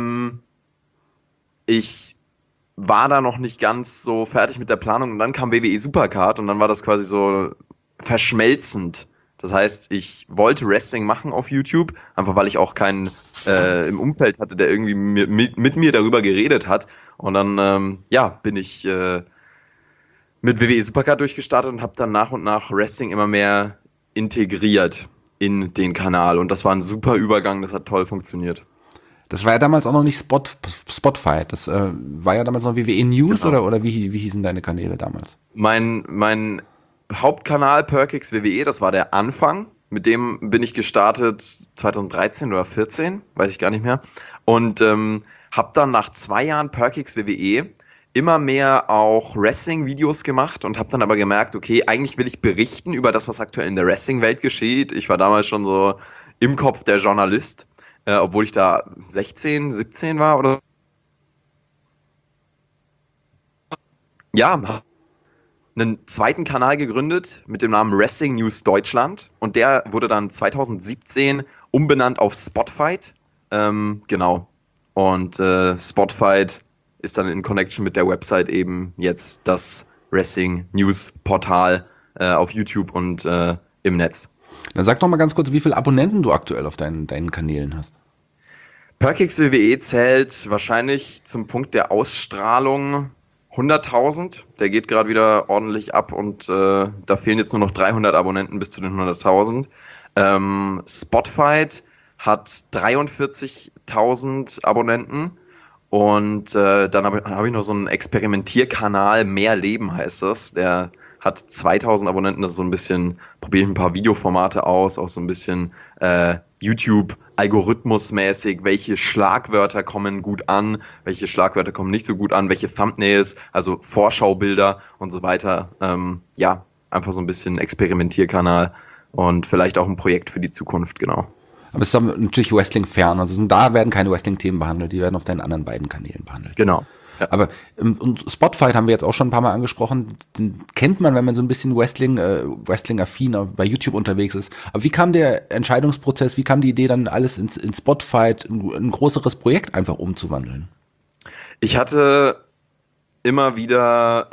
ich war da noch nicht ganz so fertig mit der Planung und dann kam WWE Supercard und dann war das quasi so verschmelzend. Das heißt, ich wollte Wrestling machen auf YouTube, einfach weil ich auch keinen im Umfeld hatte, der irgendwie mit mir darüber geredet hat. Und dann bin ich mit WWE Supercard durchgestartet und habe dann nach und nach Wrestling immer mehr integriert in den Kanal. Und das war ein super Übergang, das hat toll funktioniert. Das war ja damals auch noch nicht Spotfight. Das war ja damals noch WWE News, Genau. oder wie hießen deine Kanäle damals? Mein Hauptkanal Perkix WWE, das war der Anfang. Mit dem bin ich gestartet 2013 oder 14, weiß ich gar nicht mehr. Und habe dann nach 2 Jahren Perkix WWE immer mehr auch Wrestling-Videos gemacht und habe dann aber gemerkt, okay, eigentlich will ich berichten über das, was aktuell in der Wrestling-Welt geschieht. Ich war damals schon so im Kopf der Journalist, obwohl ich da 16, 17 war oder ja, einen zweiten Kanal gegründet mit dem Namen Wrestling News Deutschland und der wurde dann 2017 umbenannt auf Spotfight. Genau. Und Spotfight ist dann in Connection mit der Website eben jetzt das Wrestling News Portal auf YouTube und im Netz. Dann sag doch mal ganz kurz, wie viele Abonnenten du aktuell auf deinen Kanälen hast. Perkix WWE zählt wahrscheinlich zum Punkt der Ausstrahlung 100.000. Der geht gerade wieder ordentlich ab und da fehlen jetzt nur noch 300 Abonnenten bis zu den 100.000. Spotfight hat 43.000 Abonnenten und dann hab ich noch so einen Experimentierkanal, Mehr Leben heißt das. Der hat 2.000 Abonnenten, das ist so ein bisschen, probiere ich ein paar Videoformate aus, auch so ein bisschen YouTube-Algorithmusmäßig, welche Schlagwörter kommen gut an, welche Schlagwörter kommen nicht so gut an, welche Thumbnails, also Vorschaubilder und so weiter. Einfach so ein bisschen Experimentierkanal und vielleicht auch ein Projekt für die Zukunft, genau. Aber es ist natürlich Wrestling fern. Also da werden keine Wrestling-Themen behandelt, die werden auf deinen anderen beiden Kanälen behandelt. Genau. Ja. Aber und Spotfight haben wir jetzt auch schon ein paar Mal angesprochen. Den kennt man, wenn man so ein bisschen Wrestling-affin bei YouTube unterwegs ist. Aber wie kam der Entscheidungsprozess, wie kam die Idee dann alles in Spotfight, ein größeres Projekt einfach umzuwandeln? Ich hatte immer wieder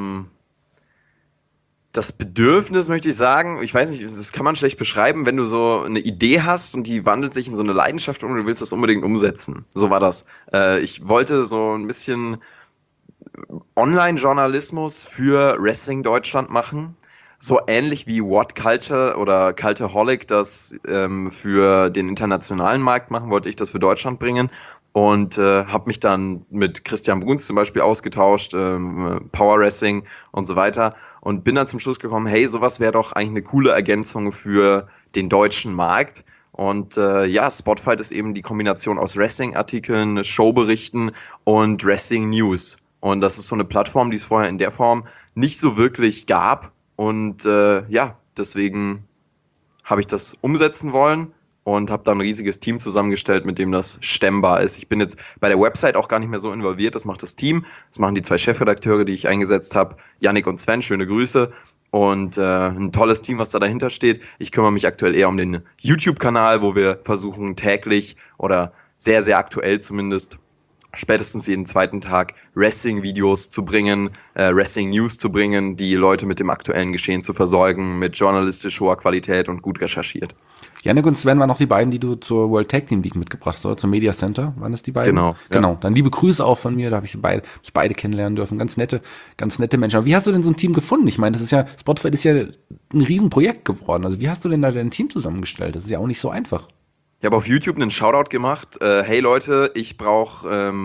das Bedürfnis, möchte ich sagen, ich weiß nicht, das kann man schlecht beschreiben, wenn du so eine Idee hast und die wandelt sich in so eine Leidenschaft um und du willst das unbedingt umsetzen. So war das. Ich wollte so ein bisschen Online-Journalismus für Wrestling Deutschland machen. So ähnlich wie What Culture oder Cultaholic das für den internationalen Markt machen, wollte ich das für Deutschland bringen. Und habe mich dann mit Christian Bruns zum Beispiel ausgetauscht, Power Wrestling und so weiter. Und bin dann zum Schluss gekommen, hey, sowas wäre doch eigentlich eine coole Ergänzung für den deutschen Markt. Und Spotfight ist eben die Kombination aus Wrestling-Artikeln, Showberichten und Wrestling-News. Und das ist so eine Plattform, die es vorher in der Form nicht so wirklich gab. Und deswegen habe ich das umsetzen wollen. Und habe dann ein riesiges Team zusammengestellt, mit dem das stemmbar ist. Ich bin jetzt bei der Website auch gar nicht mehr so involviert, das macht das Team. Das machen die 2 Chefredakteure, die ich eingesetzt habe, Yannick und Sven, schöne Grüße. Und ein tolles Team, was da dahinter steht. Ich kümmere mich aktuell eher um den YouTube-Kanal, wo wir versuchen täglich oder sehr, sehr aktuell zumindest spätestens jeden zweiten Tag Wrestling-Videos zu bringen, Wrestling-News zu bringen, die Leute mit dem aktuellen Geschehen zu versorgen, mit journalistisch hoher Qualität und gut recherchiert. Yannick und Sven waren auch die beiden, die du zur World Tag Team League mitgebracht hast, oder zum Media Center, waren das die beiden? Genau. Genau. Dann liebe Grüße auch von mir, da habe ich beide kennenlernen dürfen, ganz nette Menschen. Aber wie hast du denn so ein Team gefunden? Ich meine, Spotfight ist ja ein Riesenprojekt geworden. Also wie hast du denn da dein Team zusammengestellt? Das ist ja auch nicht so einfach. Ich habe auf YouTube einen Shoutout gemacht. Hey Leute, ich brauche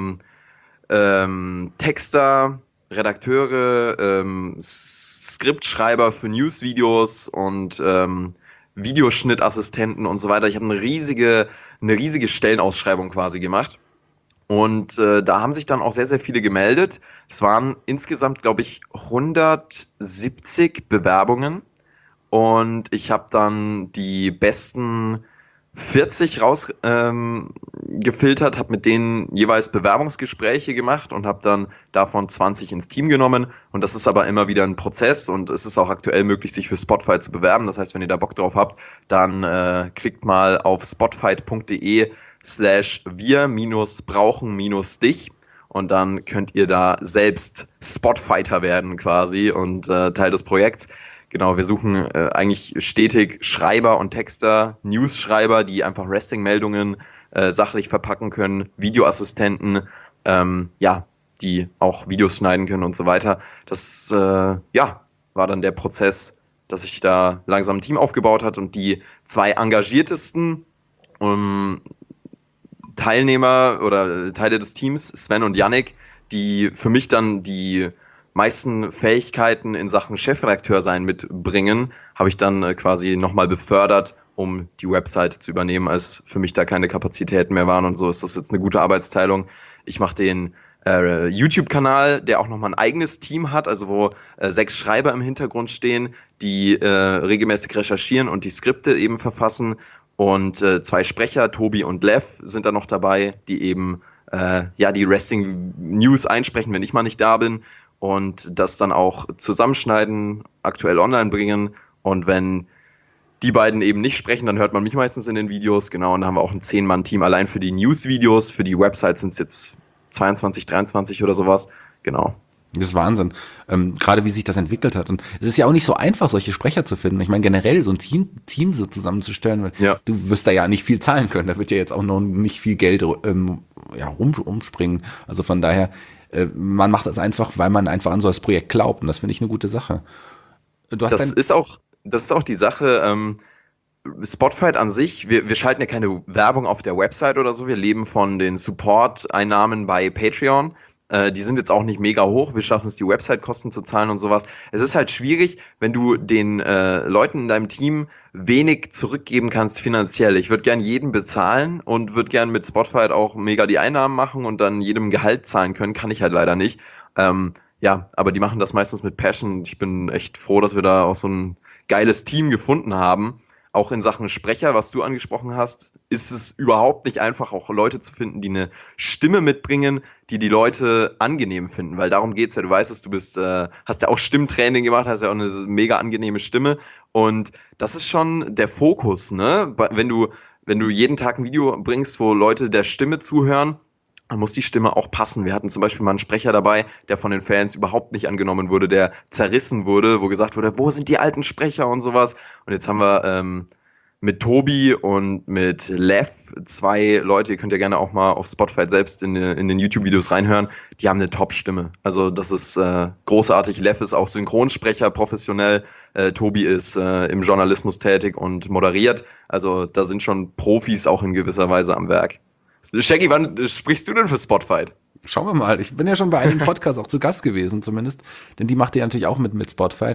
Texter, Redakteure, Skriptschreiber für Newsvideos und Videoschnittassistenten und so weiter. Ich habe eine riesige Stellenausschreibung quasi gemacht. Und da haben sich dann auch sehr, sehr viele gemeldet. Es waren insgesamt, glaube ich, 170 Bewerbungen. Und ich habe dann die besten 40 gefiltert, habe mit denen jeweils Bewerbungsgespräche gemacht und habe dann davon 20 ins Team genommen. Und das ist aber immer wieder ein Prozess und es ist auch aktuell möglich, sich für Spotfight zu bewerben. Das heißt, wenn ihr da Bock drauf habt, dann klickt mal auf spotfight.de/wir-brauchen-dich und dann könnt ihr da selbst Spotfighter werden quasi und Teil des Projekts. Genau, wir suchen eigentlich stetig Schreiber und Texter, News-Schreiber, die einfach Wrestling-Meldungen sachlich verpacken können, Videoassistenten, die auch Videos schneiden können und so weiter. Das war dann der Prozess, dass sich da langsam ein Team aufgebaut hat und die 2 engagiertesten Teilnehmer oder Teile des Teams, Sven und Yannick, die für mich dann die meisten Fähigkeiten in Sachen Chefredakteur sein mitbringen, habe ich dann quasi nochmal befördert, um die Website zu übernehmen, als für mich da keine Kapazitäten mehr waren und so ist das jetzt eine gute Arbeitsteilung. Ich mache den YouTube-Kanal, der auch nochmal ein eigenes Team hat, also wo 6 Schreiber im Hintergrund stehen, die regelmäßig recherchieren und die Skripte eben verfassen und 2 Sprecher, Tobi und Lev, sind da noch dabei, die eben die Wrestling-News einsprechen, wenn ich mal nicht da bin. Und das dann auch zusammenschneiden, aktuell online bringen. Und wenn die beiden eben nicht sprechen, dann hört man mich meistens in den Videos. Genau, und dann haben wir auch ein 10-Mann-Team allein für die News-Videos. Für die Website sind es jetzt 22, 23 oder sowas. Genau. Das ist Wahnsinn, gerade wie sich das entwickelt hat. Und es ist ja auch nicht so einfach, solche Sprecher zu finden. Ich meine, generell so ein Team so zusammenzustellen, weil du wirst da ja nicht viel zahlen können. Da wird ja jetzt auch noch nicht viel Geld rumspringen. Also von daher, man macht das einfach, weil man einfach an so das Projekt glaubt. Und das finde ich eine gute Sache. Das ist auch die Sache, Spotfight an sich, wir schalten ja keine Werbung auf der Website oder so. Wir leben von den Support-Einnahmen bei Patreon. Die sind jetzt auch nicht mega hoch. Wir schaffen es, die Website-Kosten zu zahlen und sowas. Es ist halt schwierig, wenn du den Leuten in deinem Team wenig zurückgeben kannst finanziell. Ich würde gern jeden bezahlen und würde gern mit Spotfight auch mega die Einnahmen machen und dann jedem Gehalt zahlen können. Kann ich halt leider nicht. Aber die machen das meistens mit Passion. Ich bin echt froh, dass wir da auch so ein geiles Team gefunden haben. Auch in Sachen Sprecher, was du angesprochen hast, ist es überhaupt nicht einfach, auch Leute zu finden, die eine Stimme mitbringen, die Leute angenehm finden, weil darum geht's ja. Du weißt es, du hast ja auch Stimmtraining gemacht, hast ja auch eine mega angenehme Stimme und das ist schon der Fokus, ne? Wenn du jeden Tag ein Video bringst, wo Leute der Stimme zuhören, dann muss die Stimme auch passen. Wir hatten zum Beispiel mal einen Sprecher dabei, der von den Fans überhaupt nicht angenommen wurde, der zerrissen wurde, wo gesagt wurde, wo sind die alten Sprecher und sowas. Und jetzt haben wir mit Tobi und mit Lev 2 Leute, ihr könnt ja gerne auch mal auf Spotfight selbst in den YouTube-Videos reinhören, die haben eine Top-Stimme. Also das ist großartig. Lev ist auch Synchronsprecher professionell, Tobi ist im Journalismus tätig und moderiert. Also da sind schon Profis auch in gewisser Weise am Werk. Shaggy, wann sprichst du denn für Spotfight? Schauen wir mal. Ich bin ja schon bei einigen Podcasts auch zu Gast gewesen zumindest, denn die macht ihr natürlich auch mit Spotfight.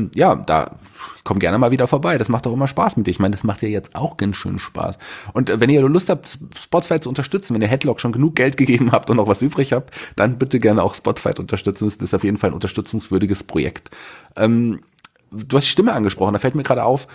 Da komm gerne mal wieder vorbei. Das macht doch immer Spaß mit dir. Ich meine, das macht ja jetzt auch ganz schön Spaß. Und wenn ihr Lust habt, Spotfight zu unterstützen, wenn ihr Headlock schon genug Geld gegeben habt und noch was übrig habt, dann bitte gerne auch Spotfight unterstützen. Das ist auf jeden Fall ein unterstützungswürdiges Projekt. Du hast die Stimme angesprochen, da fällt mir gerade auf,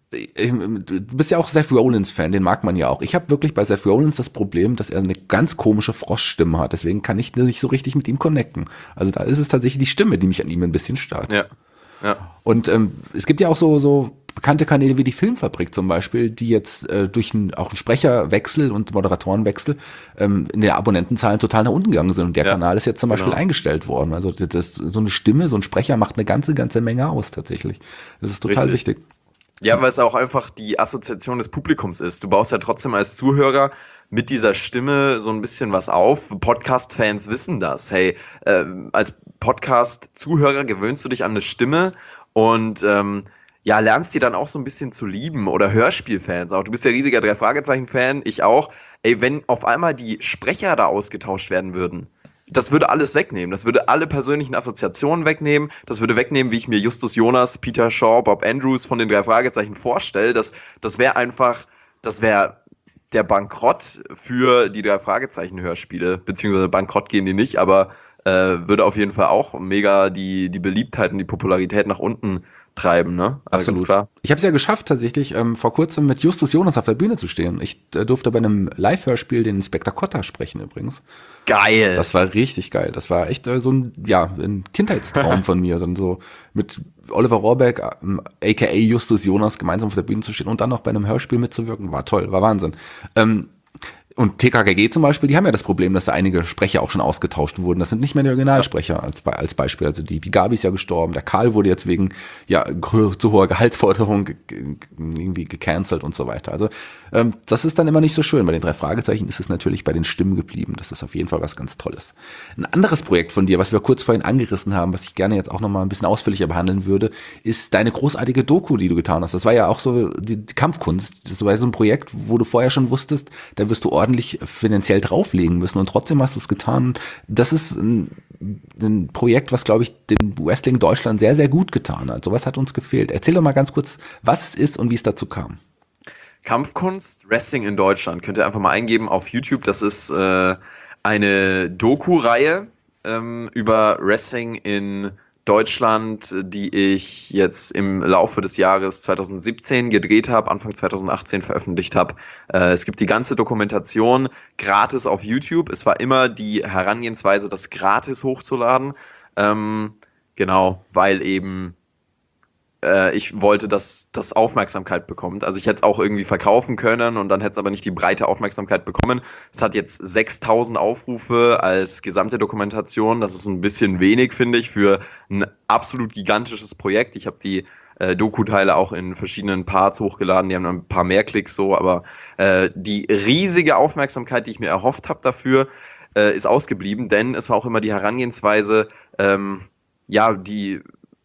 du bist ja auch Seth Rollins-Fan, den mag man ja auch. Ich habe wirklich bei Seth Rollins das Problem, dass er eine ganz komische Froschstimme hat. Deswegen kann ich nicht so richtig mit ihm connecten. Also da ist es tatsächlich die Stimme, die mich an ihm ein bisschen stört. Ja. Und es gibt ja auch so bekannte Kanäle wie die Filmfabrik zum Beispiel, die jetzt durch auch einen Sprecherwechsel und Moderatorenwechsel in den Abonnentenzahlen total nach unten gegangen sind. Und der Kanal ist jetzt zum Beispiel eingestellt worden. Also so eine Stimme, so ein Sprecher macht eine ganze Menge aus tatsächlich. Das ist total wichtig. Ja, weil es auch einfach die Assoziation des Publikums ist. Du baust ja trotzdem als Zuhörer mit dieser Stimme so ein bisschen was auf. Podcast-Fans wissen das. Hey, als Podcast-Zuhörer gewöhnst du dich an eine Stimme und lernst die dann auch so ein bisschen zu lieben. Oder Hörspielfans auch. Du bist ja riesiger 3-Fragezeichen-Fan, ich auch. Ey, wenn auf einmal die Sprecher da ausgetauscht werden würden, das würde alles wegnehmen. Das würde alle persönlichen Assoziationen wegnehmen. Das würde wegnehmen, wie ich mir Justus Jonas, Peter Shaw, Bob Andrews von den 3-Fragezeichen vorstelle. Das wäre der Bankrott für die 3-Fragezeichen-Hörspiele. Beziehungsweise Bankrott gehen die nicht, aber würde auf jeden Fall auch mega die Beliebtheit und die Popularität nach unten treiben, ne? Also ganz klar. Ich habe es ja geschafft, tatsächlich vor kurzem mit Justus Jonas auf der Bühne zu stehen. Ich durfte bei einem Live-Hörspiel den Inspektor Kotter sprechen übrigens. Geil! Das war richtig geil. Das war echt so ein Kindheitstraum von mir. Dann so mit Oliver Rohrbeck, aka Justus Jonas, gemeinsam auf der Bühne zu stehen und dann noch bei einem Hörspiel mitzuwirken. War toll, war Wahnsinn. Und TKKG zum Beispiel, die haben ja das Problem, dass da einige Sprecher auch schon ausgetauscht wurden. Das sind nicht mehr die Originalsprecher als Beispiel. Also die Gabi ist ja gestorben, der Karl wurde jetzt wegen zu hoher Gehaltsforderung irgendwie gecancelt und so weiter. Also das ist dann immer nicht so schön. Bei den 3 Fragezeichen ist es natürlich bei den Stimmen geblieben. Das ist auf jeden Fall was ganz Tolles. Ein anderes Projekt von dir, was wir kurz vorhin angerissen haben, was ich gerne jetzt auch nochmal ein bisschen ausführlicher behandeln würde, ist deine großartige Doku, die du getan hast. Das war ja auch so die Kampfkunst. Das war so ein Projekt, wo du vorher schon wusstest, da wirst du ordentlich finanziell drauflegen müssen und trotzdem hast du es getan. Das ist ein Projekt, was, glaube ich, dem Wrestling Deutschland sehr, sehr gut getan hat. Sowas hat uns gefehlt. Erzähl doch mal ganz kurz, was es ist und wie es dazu kam. Kampfkunst, Wrestling in Deutschland. Könnt ihr einfach mal eingeben auf YouTube. Das ist eine Doku-Reihe über Wrestling in Deutschland, die ich jetzt im Laufe des Jahres 2017 gedreht habe, Anfang 2018 veröffentlicht habe. Es gibt die ganze Dokumentation gratis auf YouTube. Es war immer die Herangehensweise, das gratis hochzuladen. Genau, weil eben ich wollte, dass das Aufmerksamkeit bekommt. Also ich hätte es auch irgendwie verkaufen können und dann hätte es aber nicht die breite Aufmerksamkeit bekommen. Es hat jetzt 6.000 Aufrufe als gesamte Dokumentation. Das ist ein bisschen wenig, finde ich, für ein absolut gigantisches Projekt. Ich habe die Doku-Teile auch in verschiedenen Parts hochgeladen. Die haben ein paar mehr Klicks so, aber die riesige Aufmerksamkeit, die ich mir erhofft habe dafür, ist ausgeblieben, denn es war auch immer die Herangehensweise, die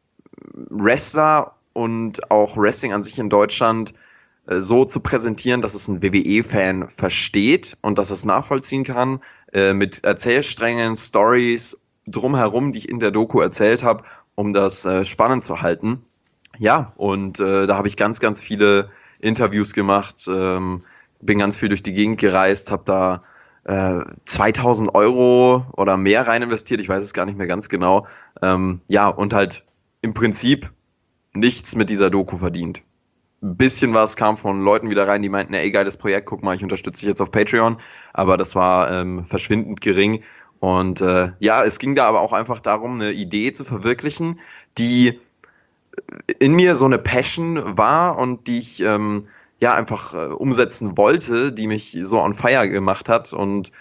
Wrestler und auch Wrestling an sich in Deutschland so zu präsentieren, dass es ein WWE-Fan versteht und dass es nachvollziehen kann, mit Erzählsträngen, Stories drumherum, die ich in der Doku erzählt habe, um das spannend zu halten. Ja, und da habe ich ganz, ganz viele Interviews gemacht, bin ganz viel durch die Gegend gereist, habe da 2.000 € oder mehr rein investiert, ich weiß es gar nicht mehr ganz genau. Und halt im Prinzip nichts mit dieser Doku verdient. Ein bisschen was kam von Leuten wieder rein, die meinten, ey, geiles Projekt, guck mal, ich unterstütze dich jetzt auf Patreon, aber das war verschwindend gering. Und es ging da aber auch einfach darum, eine Idee zu verwirklichen, die in mir so eine Passion war und die ich einfach umsetzen wollte, die mich so on fire gemacht hat und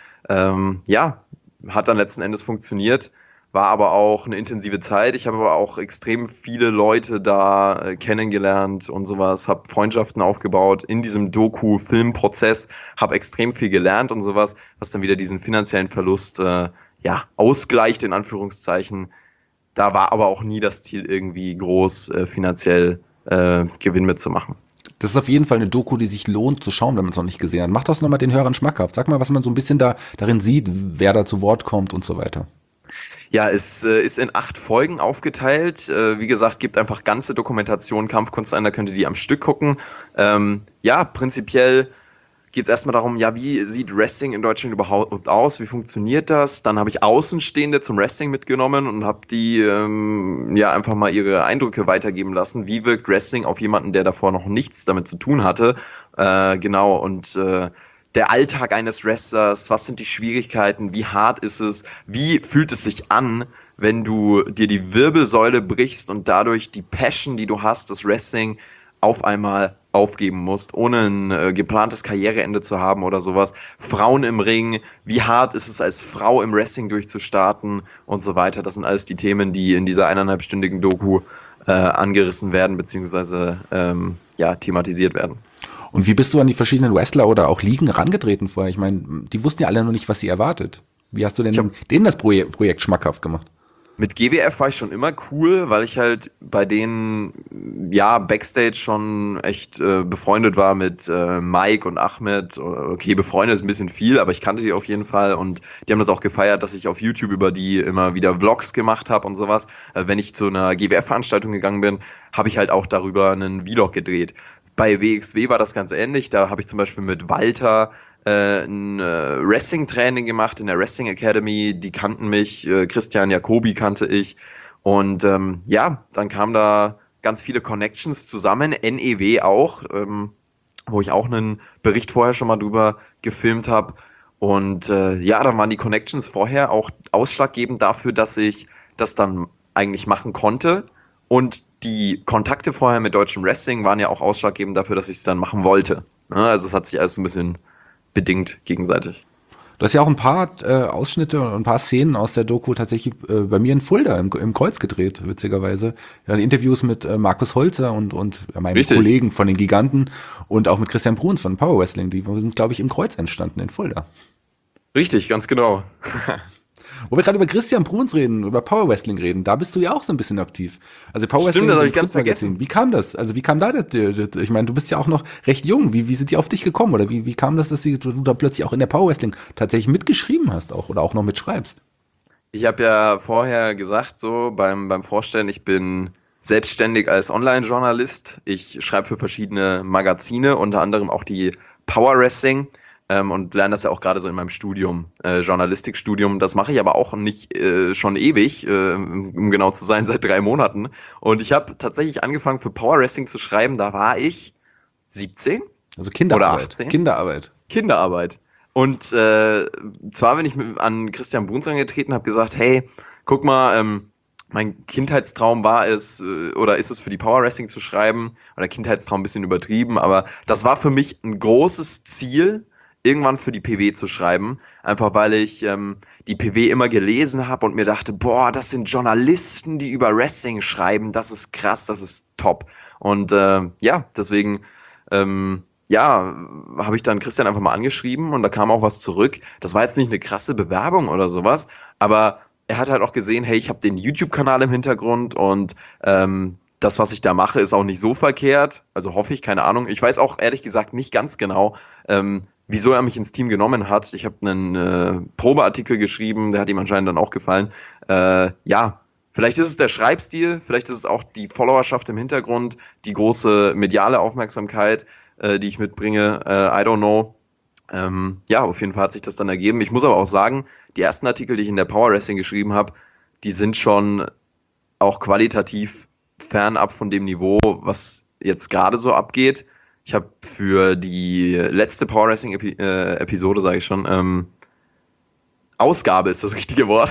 hat dann letzten Endes funktioniert. War aber auch eine intensive Zeit. Ich habe aber auch extrem viele Leute da kennengelernt und sowas, habe Freundschaften aufgebaut in diesem Doku-Filmprozess, habe extrem viel gelernt und sowas, was dann wieder diesen finanziellen Verlust ausgleicht, in Anführungszeichen. Da war aber auch nie das Ziel, irgendwie groß finanziell Gewinn mitzumachen. Das ist auf jeden Fall eine Doku, die sich lohnt zu schauen, wenn man es noch nicht gesehen hat. Mach das nochmal den Hörern schmackhaft. Sag mal, was man so ein bisschen darin sieht, wer da zu Wort kommt und so weiter. Ja, es ist in 8 Folgen aufgeteilt. Wie gesagt, gibt einfach ganze Dokumentation Kampfkunst ein, da könnt ihr die am Stück gucken. Prinzipiell geht es erstmal darum, wie sieht Wrestling in Deutschland überhaupt aus? Wie funktioniert das? Dann habe ich Außenstehende zum Wrestling mitgenommen und habe die einfach mal ihre Eindrücke weitergeben lassen. Wie wirkt Wrestling auf jemanden, der davor noch nichts damit zu tun hatte? Der Alltag eines Wrestlers, was sind die Schwierigkeiten, wie hart ist es, wie fühlt es sich an, wenn du dir die Wirbelsäule brichst und dadurch die Passion, die du hast, das Wrestling auf einmal aufgeben musst, ohne ein geplantes Karriereende zu haben oder sowas. Frauen im Ring, wie hart ist es als Frau im Wrestling durchzustarten und so weiter. Das sind alles die Themen, die in dieser 1,5-stündigen Doku angerissen werden, beziehungsweise thematisiert werden. Und wie bist du an die verschiedenen Wrestler oder auch Ligen rangetreten vorher? Ich meine, die wussten ja alle noch nicht, was sie erwartet. Wie hast du denn denen das Projekt schmackhaft gemacht? Mit GWF war ich schon immer cool, weil ich halt bei denen Backstage schon echt befreundet war mit Mike und Ahmed. Okay, befreundet ist ein bisschen viel, aber ich kannte die auf jeden Fall und die haben das auch gefeiert, dass ich auf YouTube über die immer wieder Vlogs gemacht habe und sowas. Wenn ich zu einer GWF-Veranstaltung gegangen bin, habe ich halt auch darüber einen Vlog gedreht. Bei WXW war das ganz ähnlich, da habe ich zum Beispiel mit Walter ein Wrestling-Training gemacht in der Wrestling Academy, die kannten mich, Christian Jacobi kannte ich und dann kam da ganz viele Connections zusammen, NEW auch, wo ich auch einen Bericht vorher schon mal drüber gefilmt habe. Und ja, dann waren die Connections vorher auch ausschlaggebend dafür, dass ich das dann eigentlich machen konnte. Und die Kontakte vorher mit deutschem Wrestling waren ja auch ausschlaggebend dafür, dass ich es dann machen wollte. Ja, also es hat sich alles so ein bisschen bedingt gegenseitig. Du hast ja auch ein paar Ausschnitte und ein paar Szenen aus der Doku tatsächlich bei mir in Fulda im Kreuz gedreht, witzigerweise. Ja, Interviews mit Markus Holzer und meinem Richtig. Kollegen von den Giganten und auch mit Christian Bruns von Power Wrestling. Die sind, glaube ich, im Kreuz entstanden in Fulda. Richtig, ganz genau. Wo wir gerade über Christian Bruns reden, über Power Wrestling reden, da bist du ja auch so ein bisschen aktiv. Also Power Stimmt, Wrestling, das hab dem ich ganz Clubmagazin. vergessen. Wie kam das? Also wie kam da das? Ich meine, du bist ja auch noch recht jung. Wie sind die auf dich gekommen? Oder wie kam das, dass du da plötzlich auch in der Power Wrestling tatsächlich mitgeschrieben hast auch oder auch noch mitschreibst? Ich habe ja vorher gesagt, so beim Vorstellen, ich bin selbstständig als Online-Journalist. Ich schreibe für verschiedene Magazine, unter anderem auch die Power Wrestling. Und lerne das ja auch gerade so in meinem Studium, Journalistikstudium. Das mache ich aber auch nicht schon ewig, um genau zu sein, seit 3 Monaten. Und ich habe tatsächlich angefangen für Power Wrestling zu schreiben, da war ich 17 Also Kinderarbeit. oder 18. Kinderarbeit. Und zwar bin ich an Christian Bruns angetreten, habe gesagt, hey, guck mal, mein Kindheitstraum war es, oder ist es für die Power Wrestling zu schreiben, oder Kindheitstraum ein bisschen übertrieben, aber das war für mich ein großes Ziel, irgendwann für die PW zu schreiben, einfach weil ich die PW immer gelesen habe und mir dachte, boah, das sind Journalisten, die über Wrestling schreiben, das ist krass, das ist top. Und ja, deswegen habe ich dann Christian einfach mal angeschrieben und da kam auch was zurück. Das war jetzt nicht eine krasse Bewerbung oder sowas, aber er hat halt auch gesehen, hey, ich habe den YouTube-Kanal im Hintergrund und das, was ich da mache, ist auch nicht so verkehrt. Also hoffe ich, keine Ahnung. Ich weiß auch ehrlich gesagt nicht ganz genau, wieso er mich ins Team genommen hat. Ich habe einen Probeartikel geschrieben, der hat ihm anscheinend dann auch gefallen. Ja, vielleicht ist es der Schreibstil, vielleicht ist es auch die Followerschaft im Hintergrund, die große mediale Aufmerksamkeit, die ich mitbringe. I don't know. Ja, auf jeden Fall hat sich das dann ergeben. Ich muss aber auch sagen, die ersten Artikel, die ich in der Power Wrestling geschrieben habe, die sind schon auch qualitativ fernab von dem Niveau, was jetzt gerade so abgeht. Ich habe für die letzte Power Wrestling Episode, sage ich schon, Ausgabe ist das richtige Wort,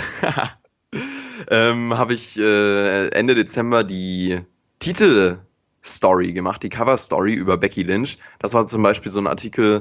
habe ich Ende Dezember die Titelstory gemacht, die Cover-Story über Becky Lynch. Das war zum Beispiel so ein Artikel,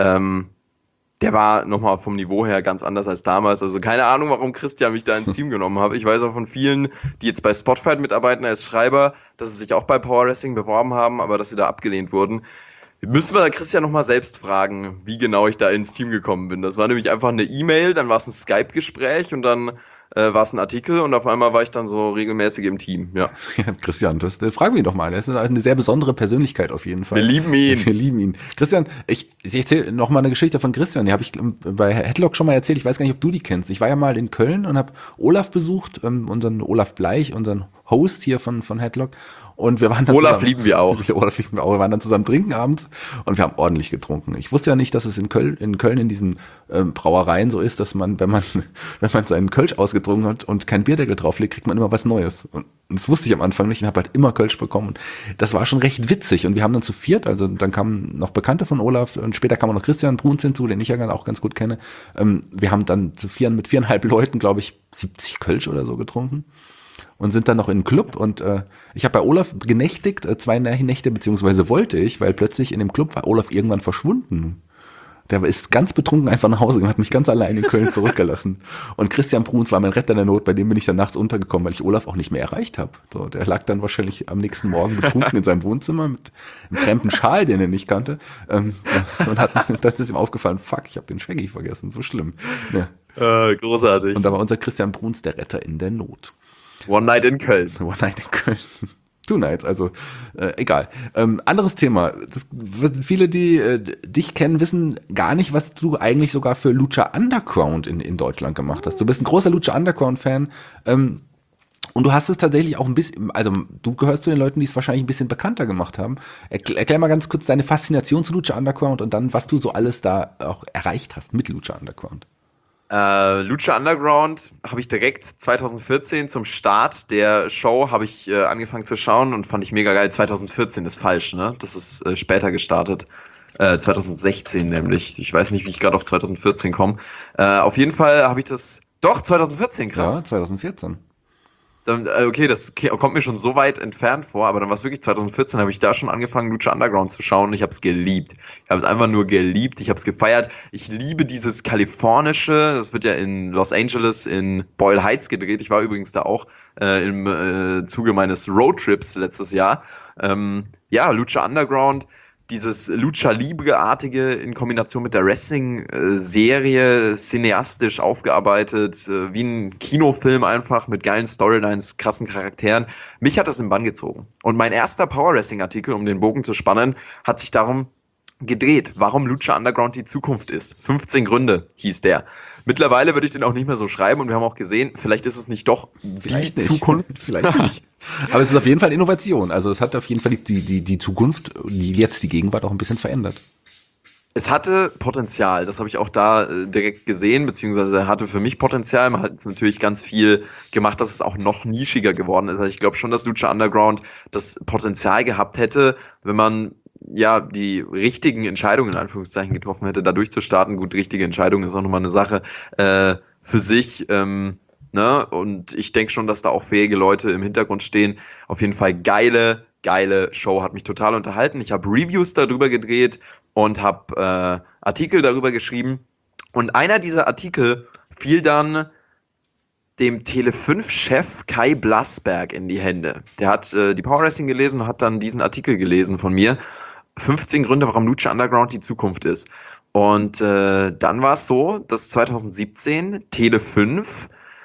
der war nochmal vom Niveau her ganz anders als damals. Also keine Ahnung, warum Christian mich da ins Team genommen hat. Ich weiß auch von vielen, die jetzt bei Spotfight mitarbeiten als Schreiber, dass sie sich auch bei Power Wrestling beworben haben, aber dass sie da abgelehnt wurden. Müssen wir Christian nochmal selbst fragen, wie genau ich da ins Team gekommen bin. Das war nämlich einfach eine E-Mail, dann war es ein Skype-Gespräch und dann war es ein Artikel und auf einmal war ich dann so regelmäßig im Team, ja. Ja, Christian, fragen wir ihn doch mal. Er ist eine sehr besondere Persönlichkeit auf jeden Fall. Wir lieben ihn. Wir lieben ihn. Christian, ich erzähle noch mal eine Geschichte von Christian. Die habe ich bei Headlock schon mal erzählt. Ich weiß gar nicht, ob du die kennst. Ich war ja mal in Köln und habe Olaf besucht, unseren Olaf Bleich, unseren Host hier von Headlock. Und wir waren dann Olaf lieben wir auch. Olaf lieben wir auch. Wir waren dann zusammen trinken abends und wir haben ordentlich getrunken. Ich wusste ja nicht, dass es in Köln in diesen Brauereien so ist, dass man, wenn man seinen Kölsch ausgetrunken hat und kein Bierdeckel drauflegt, kriegt man immer was Neues. Und das wusste ich am Anfang nicht und habe halt immer Kölsch bekommen. Und das war schon recht witzig. Und wir haben dann zu viert, also dann kamen noch Bekannte von Olaf und später kam auch noch Christian Bruns hinzu, den ich ja auch ganz gut kenne. Wir haben dann mit 4,5 Leuten, glaube ich, 70 Kölsch oder so getrunken. Und sind dann noch in den Club und ich habe bei Olaf genächtigt, 2 Nächte, beziehungsweise wollte ich, weil plötzlich in dem Club war Olaf irgendwann verschwunden. Der ist ganz betrunken einfach nach Hause gegangen, hat mich ganz allein in Köln zurückgelassen. Und Christian Bruns war mein Retter in der Not, bei dem bin ich dann nachts untergekommen, weil ich Olaf auch nicht mehr erreicht habe. So, der lag dann wahrscheinlich am nächsten Morgen betrunken in seinem Wohnzimmer mit einem fremden Schal, den er nicht kannte. Und dann ist ihm aufgefallen, fuck, ich habe den Shaggy vergessen, so schlimm. Ja. Großartig. Und da war unser Christian Bruns der Retter in der Not. One Night in Köln. One Night in Köln. 2 Nights, also egal. Anderes Thema. Viele, die dich kennen, wissen gar nicht, was du eigentlich sogar für Lucha Underground in Deutschland gemacht hast. Du bist ein großer Lucha Underground-Fan und du hast es tatsächlich auch ein bisschen, also du gehörst zu den Leuten, die es wahrscheinlich ein bisschen bekannter gemacht haben. Erklär mal ganz kurz deine Faszination zu Lucha Underground und dann, was du so alles da auch erreicht hast mit Lucha Underground. Lucha Underground habe ich direkt 2014 zum Start der Show habe ich angefangen zu schauen und fand ich mega geil. 2014 ist falsch, ne? Das ist später gestartet. 2016 nämlich. Ich weiß nicht, wie ich gerade auf 2014 komme. Auf jeden Fall habe ich das... Doch, 2014, krass. Ja, 2014. Dann, okay, das kommt mir schon so weit entfernt vor, aber dann war es wirklich 2014, habe ich da schon angefangen, Lucha Underground zu schauen und ich habe es geliebt. Ich habe es einfach nur geliebt, ich habe es gefeiert. Ich liebe dieses kalifornische, das wird ja in Los Angeles, in Boyle Heights gedreht. Ich war übrigens da auch im Zuge meines Roadtrips letztes Jahr. Lucha Underground, dieses Lucha Libre-artige in Kombination mit der Wrestling-Serie, cineastisch aufgearbeitet, wie ein Kinofilm einfach, mit geilen Storylines, krassen Charakteren. Mich hat das in Bann gezogen. Und mein erster Power-Wrestling-Artikel, um den Bogen zu spannen, hat sich darum gedreht, warum Lucha Underground die Zukunft ist. 15 Gründe hieß der. Mittlerweile würde ich den auch nicht mehr so schreiben und wir haben auch gesehen, vielleicht ist es nicht doch Vielleicht die nicht. Zukunft. Vielleicht nicht. Aber es ist auf jeden Fall Innovation. Also es hat auf jeden Fall die Zukunft, jetzt die Gegenwart auch ein bisschen verändert. Es hatte Potenzial, das habe ich auch da direkt gesehen, beziehungsweise hatte für mich Potenzial. Man hat jetzt natürlich ganz viel gemacht, dass es auch noch nischiger geworden ist. Also ich glaube schon, dass Lucha Underground das Potenzial gehabt hätte, wenn man ja die richtigen Entscheidungen in Anführungszeichen getroffen hätte, da durchzustarten. Gut, richtige Entscheidung ist auch nochmal eine Sache für sich. Ne? Und ich denke schon, dass da auch fähige Leute im Hintergrund stehen. Auf jeden Fall geile Show, hat mich total unterhalten. Ich habe Reviews darüber gedreht und habe Artikel darüber geschrieben. Und einer dieser Artikel fiel dann dem Tele5-Chef Kai Blasberg in die Hände. Der hat die Power Wrestling gelesen und hat dann diesen Artikel gelesen von mir. 15 Gründe, warum Lucha Underground die Zukunft ist. Und dann war es so, dass 2017 Tele5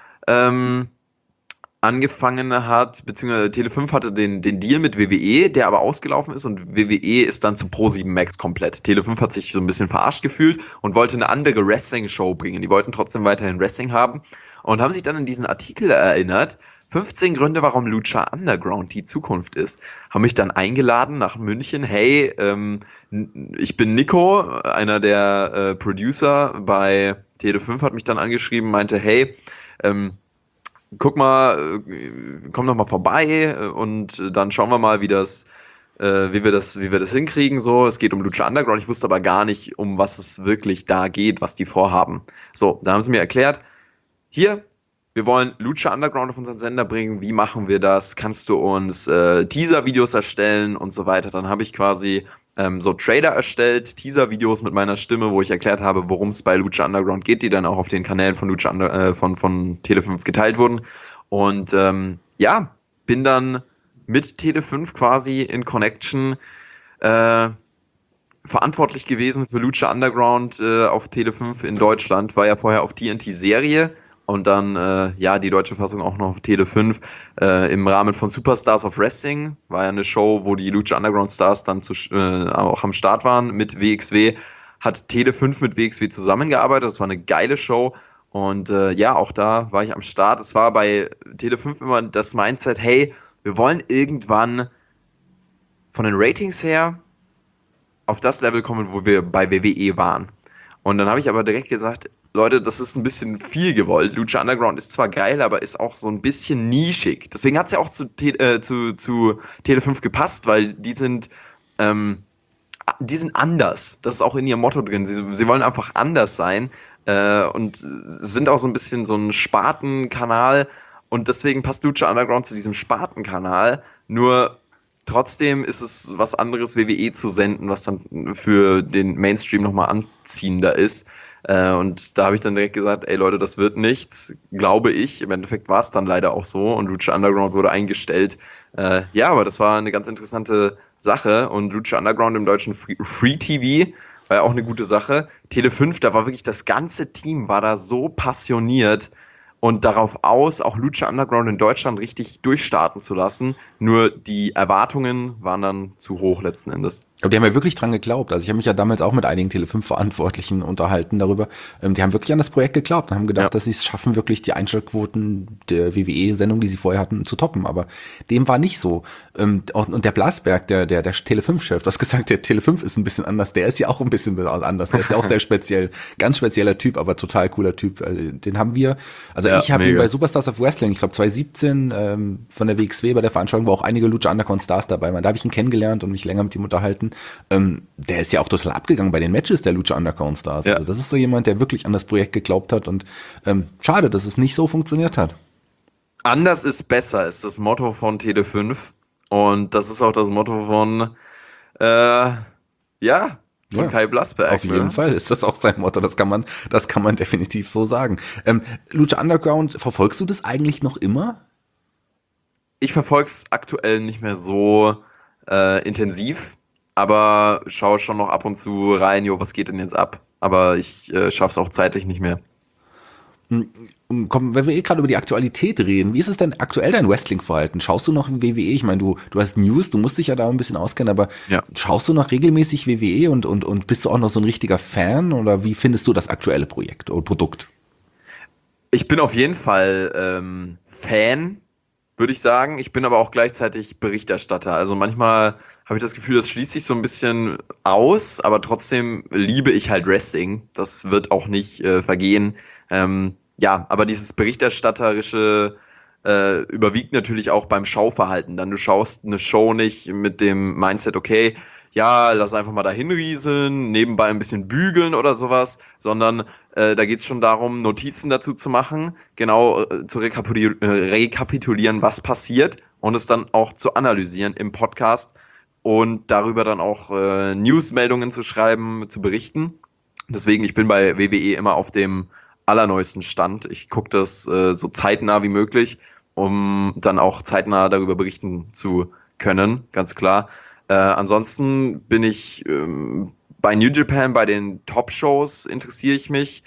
angefangen hat, beziehungsweise Tele5 hatte den Deal mit WWE, der aber ausgelaufen ist und WWE ist dann zu Pro7 Max komplett. Tele5 hat sich so ein bisschen verarscht gefühlt und wollte eine andere Wrestling-Show bringen. Die wollten trotzdem weiterhin Wrestling haben und haben sich dann in diesen Artikel erinnert, 15 Gründe, warum Lucha Underground die Zukunft ist. Haben mich dann eingeladen nach München. Hey, ich bin Nico, einer der Producer bei Tele5, hat mich dann angeschrieben, meinte, hey, guck mal, komm doch mal vorbei und dann schauen wir mal, wie wir das hinkriegen. So, es geht um Lucha Underground. Ich wusste aber gar nicht, um was es wirklich da geht, was die vorhaben. So, da haben sie mir erklärt, hier, wir wollen Lucha Underground auf unseren Sender bringen. Wie machen wir das? Kannst du uns Teaser-Videos erstellen und so weiter? Dann habe ich quasi so Trailer erstellt, Teaser-Videos mit meiner Stimme, wo ich erklärt habe, worum es bei Lucha Underground geht, die dann auch auf den Kanälen von von Tele5 geteilt wurden. Und bin dann mit Tele5 quasi in Connection verantwortlich gewesen für Lucha Underground auf Tele5 in Deutschland. War ja vorher auf TNT-Serie. Und dann, die deutsche Fassung auch noch auf Tele5 im Rahmen von Superstars of Wrestling. War ja eine Show, wo die Lucha Underground Stars dann auch am Start waren mit WXW. Hat Tele5 mit WXW zusammengearbeitet. Das war eine geile Show. Und auch da war ich am Start. Es war bei Tele5 immer das Mindset, hey, wir wollen irgendwann von den Ratings her auf das Level kommen, wo wir bei WWE waren. Und dann habe ich aber direkt gesagt, Leute, das ist ein bisschen viel gewollt. Lucha Underground ist zwar geil, aber ist auch so ein bisschen nischig. Deswegen hat es ja auch zu Tele5 gepasst, weil die sind anders. Das ist auch in ihrem Motto drin. Sie wollen einfach anders sein und sind auch so ein bisschen so ein Spartenkanal. Und deswegen passt Lucha Underground zu diesem Spartenkanal. Nur trotzdem ist es was anderes, WWE zu senden, was dann für den Mainstream nochmal anziehender ist. Und da habe ich dann direkt gesagt, ey Leute, das wird nichts, glaube ich. Im Endeffekt war es dann leider auch so und Lucha Underground wurde eingestellt. Aber das war eine ganz interessante Sache und Lucha Underground im deutschen Free TV war ja auch eine gute Sache. Tele5, da war wirklich das ganze Team, war da so passioniert und darauf aus, auch Lucha Underground in Deutschland richtig durchstarten zu lassen. Nur die Erwartungen waren dann zu hoch letzten Endes. Aber die haben ja wirklich dran geglaubt. Also ich habe mich ja damals auch mit einigen Tele5-Verantwortlichen unterhalten darüber. Die haben wirklich an das Projekt geglaubt und haben gedacht, dass sie es schaffen, wirklich die Einschaltquoten der WWE-Sendung, die sie vorher hatten, zu toppen. Aber dem war nicht so. Und der Blasberg, der Tele5-Chef, du hast gesagt, der Tele5 ist ein bisschen anders. Der ist ja auch ein bisschen anders. Der ist ja auch sehr speziell. Ganz spezieller Typ, aber total cooler Typ. Den haben wir, also ich habe ihn bei Superstars of Wrestling, ich glaube 2017 von der WXW bei der Veranstaltung, wo auch einige Lucha Underground Stars dabei waren. Da habe ich ihn kennengelernt und mich länger mit ihm unterhalten. Der ist ja auch total abgegangen bei den Matches der Lucha Underground Stars. Ja. Also das ist so jemand, der wirklich an das Projekt geglaubt hat und schade, dass es nicht so funktioniert hat. Anders ist besser ist das Motto von Tele5 und das ist auch das Motto von Kai Blasberg. Auf jeden Fall ist das auch sein Motto, das kann man definitiv so sagen. Lucha Underground, verfolgst du das eigentlich noch immer? Ich verfolge es aktuell nicht mehr so intensiv. Aber schaue schon noch ab und zu rein, was geht denn jetzt ab? Aber ich schaff's auch zeitlich nicht mehr. Komm, wenn wir gerade über die Aktualität reden, wie ist es denn aktuell dein Wrestling-Verhalten? Schaust du noch WWE? Ich meine, du hast News, du musst dich ja da ein bisschen auskennen, aber schaust du noch regelmäßig WWE und bist du auch noch so ein richtiger Fan? Oder wie findest du das aktuelle Projekt oder Produkt? Ich bin auf jeden Fall Fan, würde ich sagen. Ich bin aber auch gleichzeitig Berichterstatter. Also manchmal habe ich das Gefühl, das schließt sich so ein bisschen aus, aber trotzdem liebe ich halt Wrestling. Das wird auch nicht vergehen. Aber dieses Berichterstatterische überwiegt natürlich auch beim Schauverhalten. Dann du schaust eine Show nicht mit dem Mindset, okay, ja, lass einfach mal dahin rieseln, nebenbei ein bisschen bügeln oder sowas, sondern da geht es schon darum, Notizen dazu zu machen, genau zu rekapitulieren, was passiert und es dann auch zu analysieren im Podcast und darüber dann auch Newsmeldungen zu schreiben, zu berichten. Deswegen, ich bin bei WWE immer auf dem allerneuesten Stand. Ich gucke das so zeitnah wie möglich, um dann auch zeitnah darüber berichten zu können, ganz klar. Ansonsten bin ich bei New Japan, bei den Top-Shows interessiere ich mich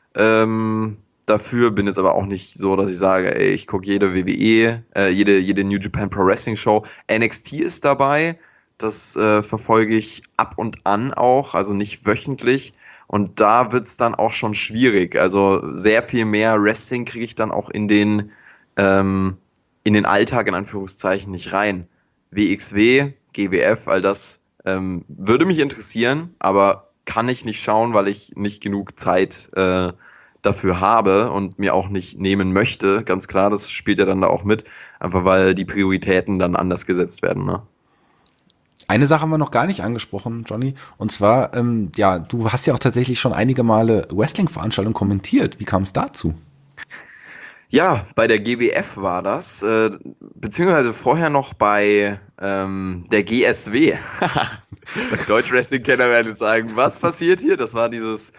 dafür, bin jetzt aber auch nicht so, dass ich sage, ey, ich gucke jede WWE, jede New Japan Pro Wrestling Show. NXT ist dabei, das verfolge ich ab und an auch, also nicht wöchentlich. Und da wird's dann auch schon schwierig. Also sehr viel mehr Wrestling kriege ich dann auch in den Alltag in Anführungszeichen nicht rein. WXW, GWF, all das würde mich interessieren, aber kann ich nicht schauen, weil ich nicht genug Zeit dafür habe und mir auch nicht nehmen möchte. Ganz klar, das spielt ja dann da auch mit, einfach weil die Prioritäten dann anders gesetzt werden, ne? Eine Sache haben wir noch gar nicht angesprochen, Johnny, und zwar, du hast ja auch tatsächlich schon einige Male Wrestling-Veranstaltungen kommentiert. Wie kam es dazu? Ja, bei der GWF war das, beziehungsweise vorher noch bei der GSW. Deutsch-Wrestling-Kenner werden jetzt sagen, was passiert hier? Das war diese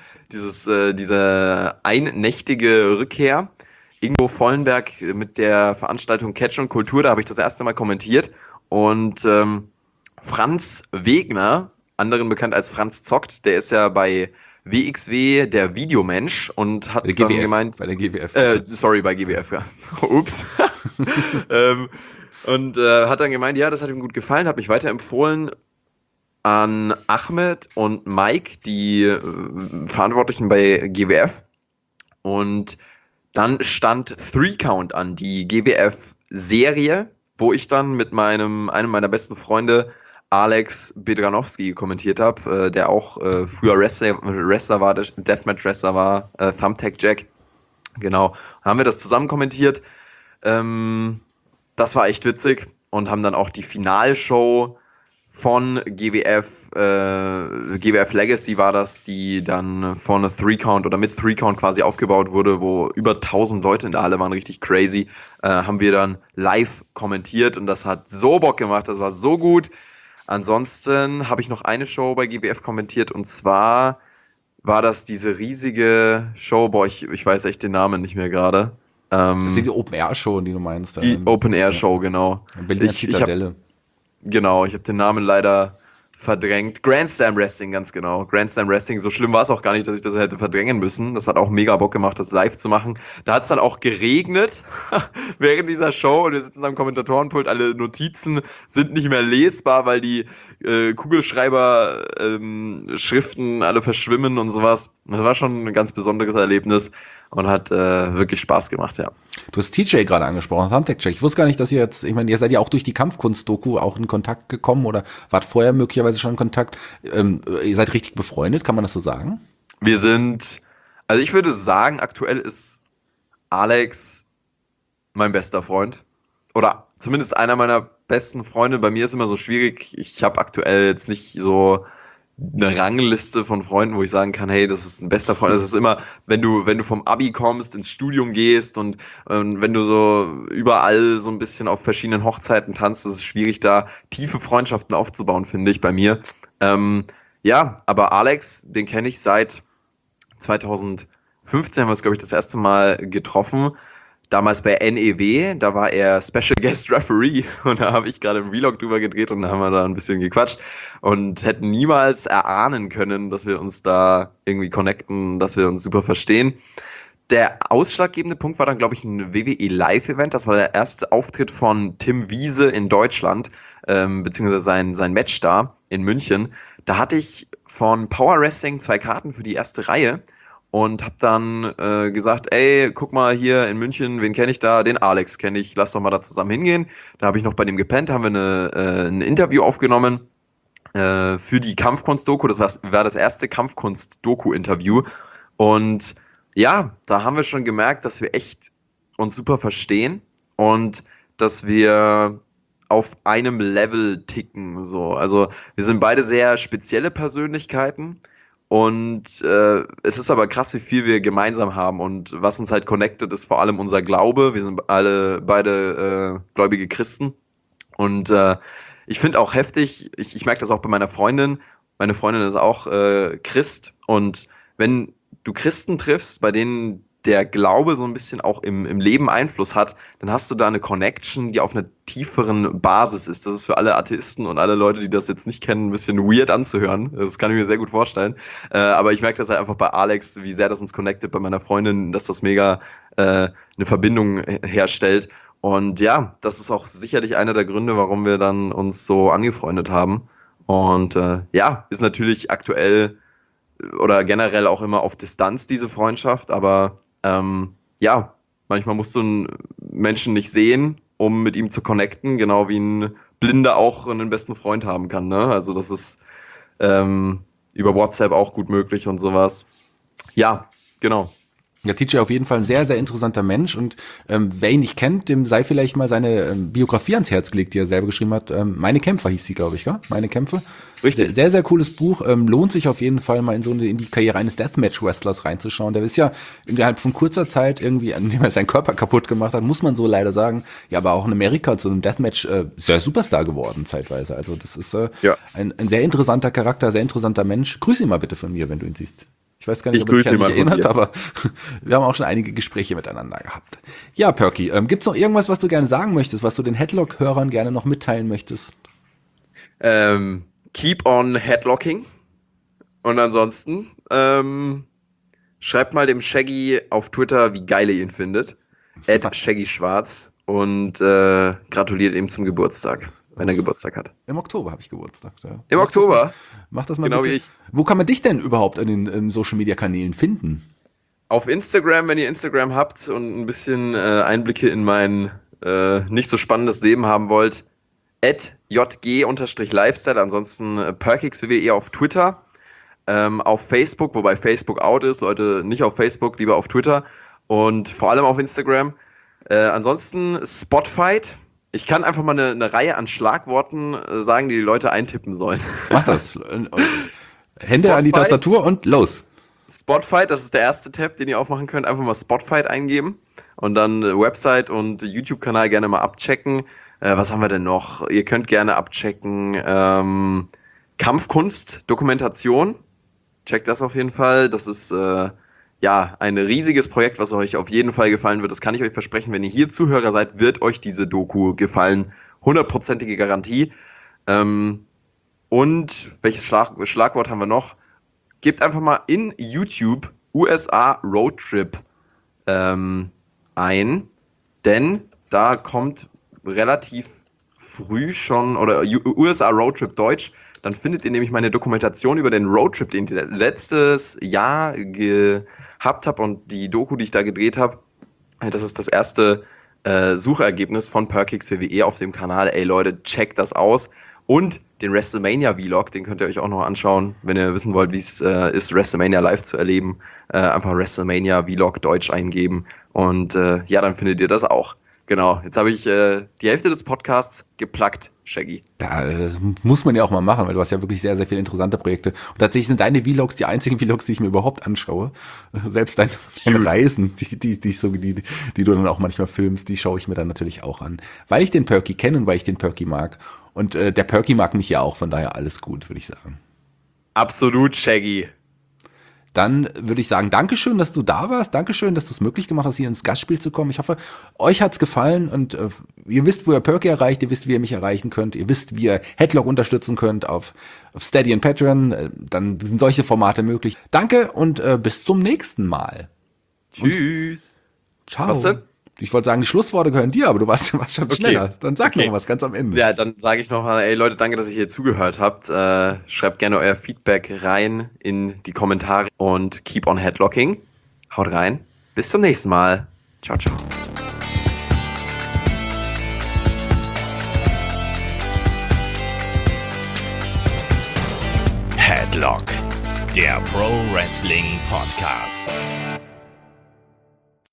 einnächtige Rückkehr. Ingo Vollenberg mit der Veranstaltung Catch und Kultur, da habe ich das erste Mal kommentiert. Und Franz Wegner, anderen bekannt als Franz Zockt, der ist ja bei WXW der Videomensch und hat dann gemeint... Bei der GWF. Bei GWF, ja. Ups. Hat dann gemeint, ja, das hat ihm gut gefallen, hat mich weiterempfohlen an Ahmed und Mike, die Verantwortlichen bei GWF. Und dann stand 3 Count an, die GWF-Serie, wo ich dann mit einem meiner besten Freunde Alex Bedranowski kommentiert habe, der auch früher Wrestler war, Deathmatch-Wrestler war, Thumbtack Jack. Genau, haben wir das zusammen kommentiert. Das war echt witzig und haben dann auch die Finalshow von GWF Legacy war das, die dann von 3 Count oder mit 3 Count quasi aufgebaut wurde, wo über 1000 Leute in der Halle waren, richtig crazy, haben wir dann live kommentiert und das hat so Bock gemacht, das war so gut. Ansonsten habe ich noch eine Show bei GWF kommentiert und zwar war das diese riesige Show, ich weiß echt den Namen nicht mehr gerade. Das sind die Open-Air-Show, die du meinst. Die Open-Air-Show, genau. Berliner Zitadelle. Genau, ich habe den Namen leider verdrängt. Grand Slam Wrestling, ganz genau. Grand Slam Wrestling, so schlimm war es auch gar nicht, dass ich das hätte verdrängen müssen. Das hat auch mega Bock gemacht, das live zu machen. Da hat es dann auch geregnet während dieser Show und wir sitzen am Kommentatorenpult. Alle Notizen sind nicht mehr lesbar, weil die Kugelschreiber-Schriften alle verschwimmen und sowas. Das war schon ein ganz besonderes Erlebnis und hat wirklich Spaß gemacht, ja. Du hast TJ gerade angesprochen, Thumbtack-Check. Ich wusste gar nicht, dass ihr jetzt, ich meine, ihr seid ja auch durch die Kampfkunst-Doku auch in Kontakt gekommen oder wart vorher möglicherweise schon in Kontakt. Ihr seid richtig befreundet, kann man das so sagen? Wir sind, also ich würde sagen, aktuell ist Alex mein bester Freund. Oder zumindest einer meiner besten Freunde. Bei mir ist immer so schwierig. Ich habe aktuell jetzt nicht so eine Rangliste von Freunden, wo ich sagen kann, hey, das ist ein bester Freund. Das ist immer, wenn du vom Abi kommst, ins Studium gehst und wenn du so überall so ein bisschen auf verschiedenen Hochzeiten tanzt, ist es schwierig, da tiefe Freundschaften aufzubauen, finde ich, bei mir. Ja, aber Alex, den kenne ich seit 2015, haben wir uns, glaube ich, das erste Mal getroffen. Damals bei NEW, da war er Special Guest Referee und da habe ich gerade einen Vlog drüber gedreht und da haben wir da ein bisschen gequatscht und hätten niemals erahnen können, dass wir uns da irgendwie connecten, dass wir uns super verstehen. Der ausschlaggebende Punkt war dann, glaube ich, ein WWE Live-Event. Das war der erste Auftritt von Tim Wiese in Deutschland, beziehungsweise sein Match da in München. Da hatte ich von Power Wrestling 2 Karten für die erste Reihe. Und hab dann gesagt, ey, guck mal hier in München, wen kenne ich da? Den Alex kenne ich, lass doch mal da zusammen hingehen. Da habe ich noch bei dem gepennt, haben wir ein Interview aufgenommen für die Kampfkunst-Doku. Das war das erste Kampfkunst-Doku-Interview. Und ja, da haben wir schon gemerkt, dass wir echt uns super verstehen und dass wir auf einem Level ticken. So. Also wir sind beide sehr spezielle Persönlichkeiten. Und es ist aber krass, wie viel wir gemeinsam haben und was uns halt connectet, ist vor allem unser Glaube. Wir sind beide gläubige Christen und ich finde auch heftig, ich merke das auch bei meiner Freundin. Meine Freundin ist auch Christ und wenn du Christen triffst, bei denen der Glaube so ein bisschen auch im Leben Einfluss hat, dann hast du da eine Connection, die auf einer tieferen Basis ist. Das ist für alle Atheisten und alle Leute, die das jetzt nicht kennen, ein bisschen weird anzuhören. Das kann ich mir sehr gut vorstellen. Aber ich merke das halt einfach bei Alex, wie sehr das uns connectet, bei meiner Freundin, dass das mega eine Verbindung herstellt. Und ja, das ist auch sicherlich einer der Gründe, warum wir dann uns so angefreundet haben. Und ja, ist natürlich aktuell oder generell auch immer auf Distanz diese Freundschaft, aber ja, manchmal musst du einen Menschen nicht sehen, um mit ihm zu connecten, genau wie ein Blinder auch einen besten Freund haben kann, ne? Also das ist über WhatsApp auch gut möglich und sowas. Ja, genau. Ja, TJ auf jeden Fall ein sehr, sehr interessanter Mensch und wer ihn nicht kennt, dem sei vielleicht mal seine Biografie ans Herz gelegt, die er selber geschrieben hat. Meine Kämpfer hieß sie, glaube ich, gell? Meine Kämpfe. Richtig. Sehr, sehr cooles Buch. Lohnt sich auf jeden Fall mal in die Karriere eines Deathmatch-Wrestlers reinzuschauen. Der ist ja innerhalb von kurzer Zeit irgendwie, indem er seinen Körper kaputt gemacht hat, muss man so leider sagen, ja, aber auch in Amerika zu einem Deathmatch sehr Superstar geworden zeitweise. Also das ist ein sehr interessanter Charakter, sehr interessanter Mensch. Grüß ihn mal bitte von mir, wenn du ihn siehst. Ich weiß gar nicht, ob er sich an mich erinnert, aber wir haben auch schon einige Gespräche miteinander gehabt. Ja, Perky, gibt's noch irgendwas, was du gerne sagen möchtest, was du den Headlock-Hörern gerne noch mitteilen möchtest? Keep on Headlocking. Und ansonsten schreibt mal dem Shaggy auf Twitter, wie geil ihr ihn findet. @ShaggySchwarz und gratuliert ihm zum Geburtstag, wenn er Geburtstag hat. Im Oktober habe ich Geburtstag. Ja. Im Oktober? Mach das mal genau bitte. Wie ich. Wo kann man dich denn überhaupt in den Social-Media-Kanälen finden? Auf Instagram, wenn ihr Instagram habt und ein bisschen Einblicke in mein nicht so spannendes Leben haben wollt, @jg_lifestyle, ansonsten PerkyXWWE auf Twitter, auf Facebook, wobei Facebook out ist, Leute, nicht auf Facebook, lieber auf Twitter und vor allem auf Instagram. Ansonsten Spotfight. Ich kann einfach mal eine Reihe an Schlagworten sagen, die Leute eintippen sollen. Mach das. Hände an die Tastatur und los. Spotfight, das ist der erste Tab, den ihr aufmachen könnt. Einfach mal Spotfight eingeben und dann Website und YouTube-Kanal gerne mal abchecken. Was haben wir denn noch? Ihr könnt gerne abchecken Kampfkunst, Dokumentation. Checkt das auf jeden Fall. Das ist ja ein riesiges Projekt, was euch auf jeden Fall gefallen wird. Das kann ich euch versprechen. Wenn ihr hier Zuhörer seid, wird euch diese Doku gefallen. 100%ige Garantie. Und welches Schlagwort haben wir noch? Gebt einfach mal in YouTube USA Roadtrip ein, denn da kommt relativ früh schon, oder USA Roadtrip Deutsch, dann findet ihr nämlich meine Dokumentation über den Roadtrip, den ich letztes Jahr gehabt habe, und die Doku, die ich da gedreht habe, das ist das erste Suchergebnis von Perkix WWE auf dem Kanal. Ey Leute, checkt das aus. Und den WrestleMania-Vlog, den könnt ihr euch auch noch anschauen, wenn ihr wissen wollt, wie es ist, WrestleMania live zu erleben. Einfach WrestleMania-Vlog Deutsch eingeben und ja, dann findet ihr das auch. Genau, jetzt habe ich die Hälfte des Podcasts geplagt, Shaggy. Das muss man ja auch mal machen, weil du hast ja wirklich sehr, sehr viele interessante Projekte. Und tatsächlich sind deine Vlogs die einzigen Vlogs, die ich mir überhaupt anschaue. Selbst deine Reisen, die du dann auch manchmal filmst, die schaue ich mir dann natürlich auch an. Weil ich den Perky kenne und weil ich den Perky mag. Und der Perky mag mich ja auch, von daher alles gut, würde ich sagen. Absolut, Shaggy. Dann würde ich sagen, Dankeschön, dass du da warst. Dankeschön, dass du es möglich gemacht hast, hier ins Gastspiel zu kommen. Ich hoffe, euch hat's gefallen und ihr wisst, wo ihr Perky erreicht, ihr wisst, wie ihr mich erreichen könnt, ihr wisst, wie ihr Headlock unterstützen könnt auf Steady und Patreon. Dann sind solche Formate möglich. Danke und bis zum nächsten Mal. Tschüss. Und ciao. Was denn? Ich wollte sagen, die Schlussworte gehören dir, aber du warst schon schneller. Dann sag Okay. noch was ganz am Ende. Ja, dann sage ich noch, ey Leute, danke, dass ihr hier zugehört habt. Schreibt gerne euer Feedback rein in die Kommentare und keep on headlocking. Haut rein. Bis zum nächsten Mal. Ciao, ciao. Headlock, der Pro Wrestling Podcast.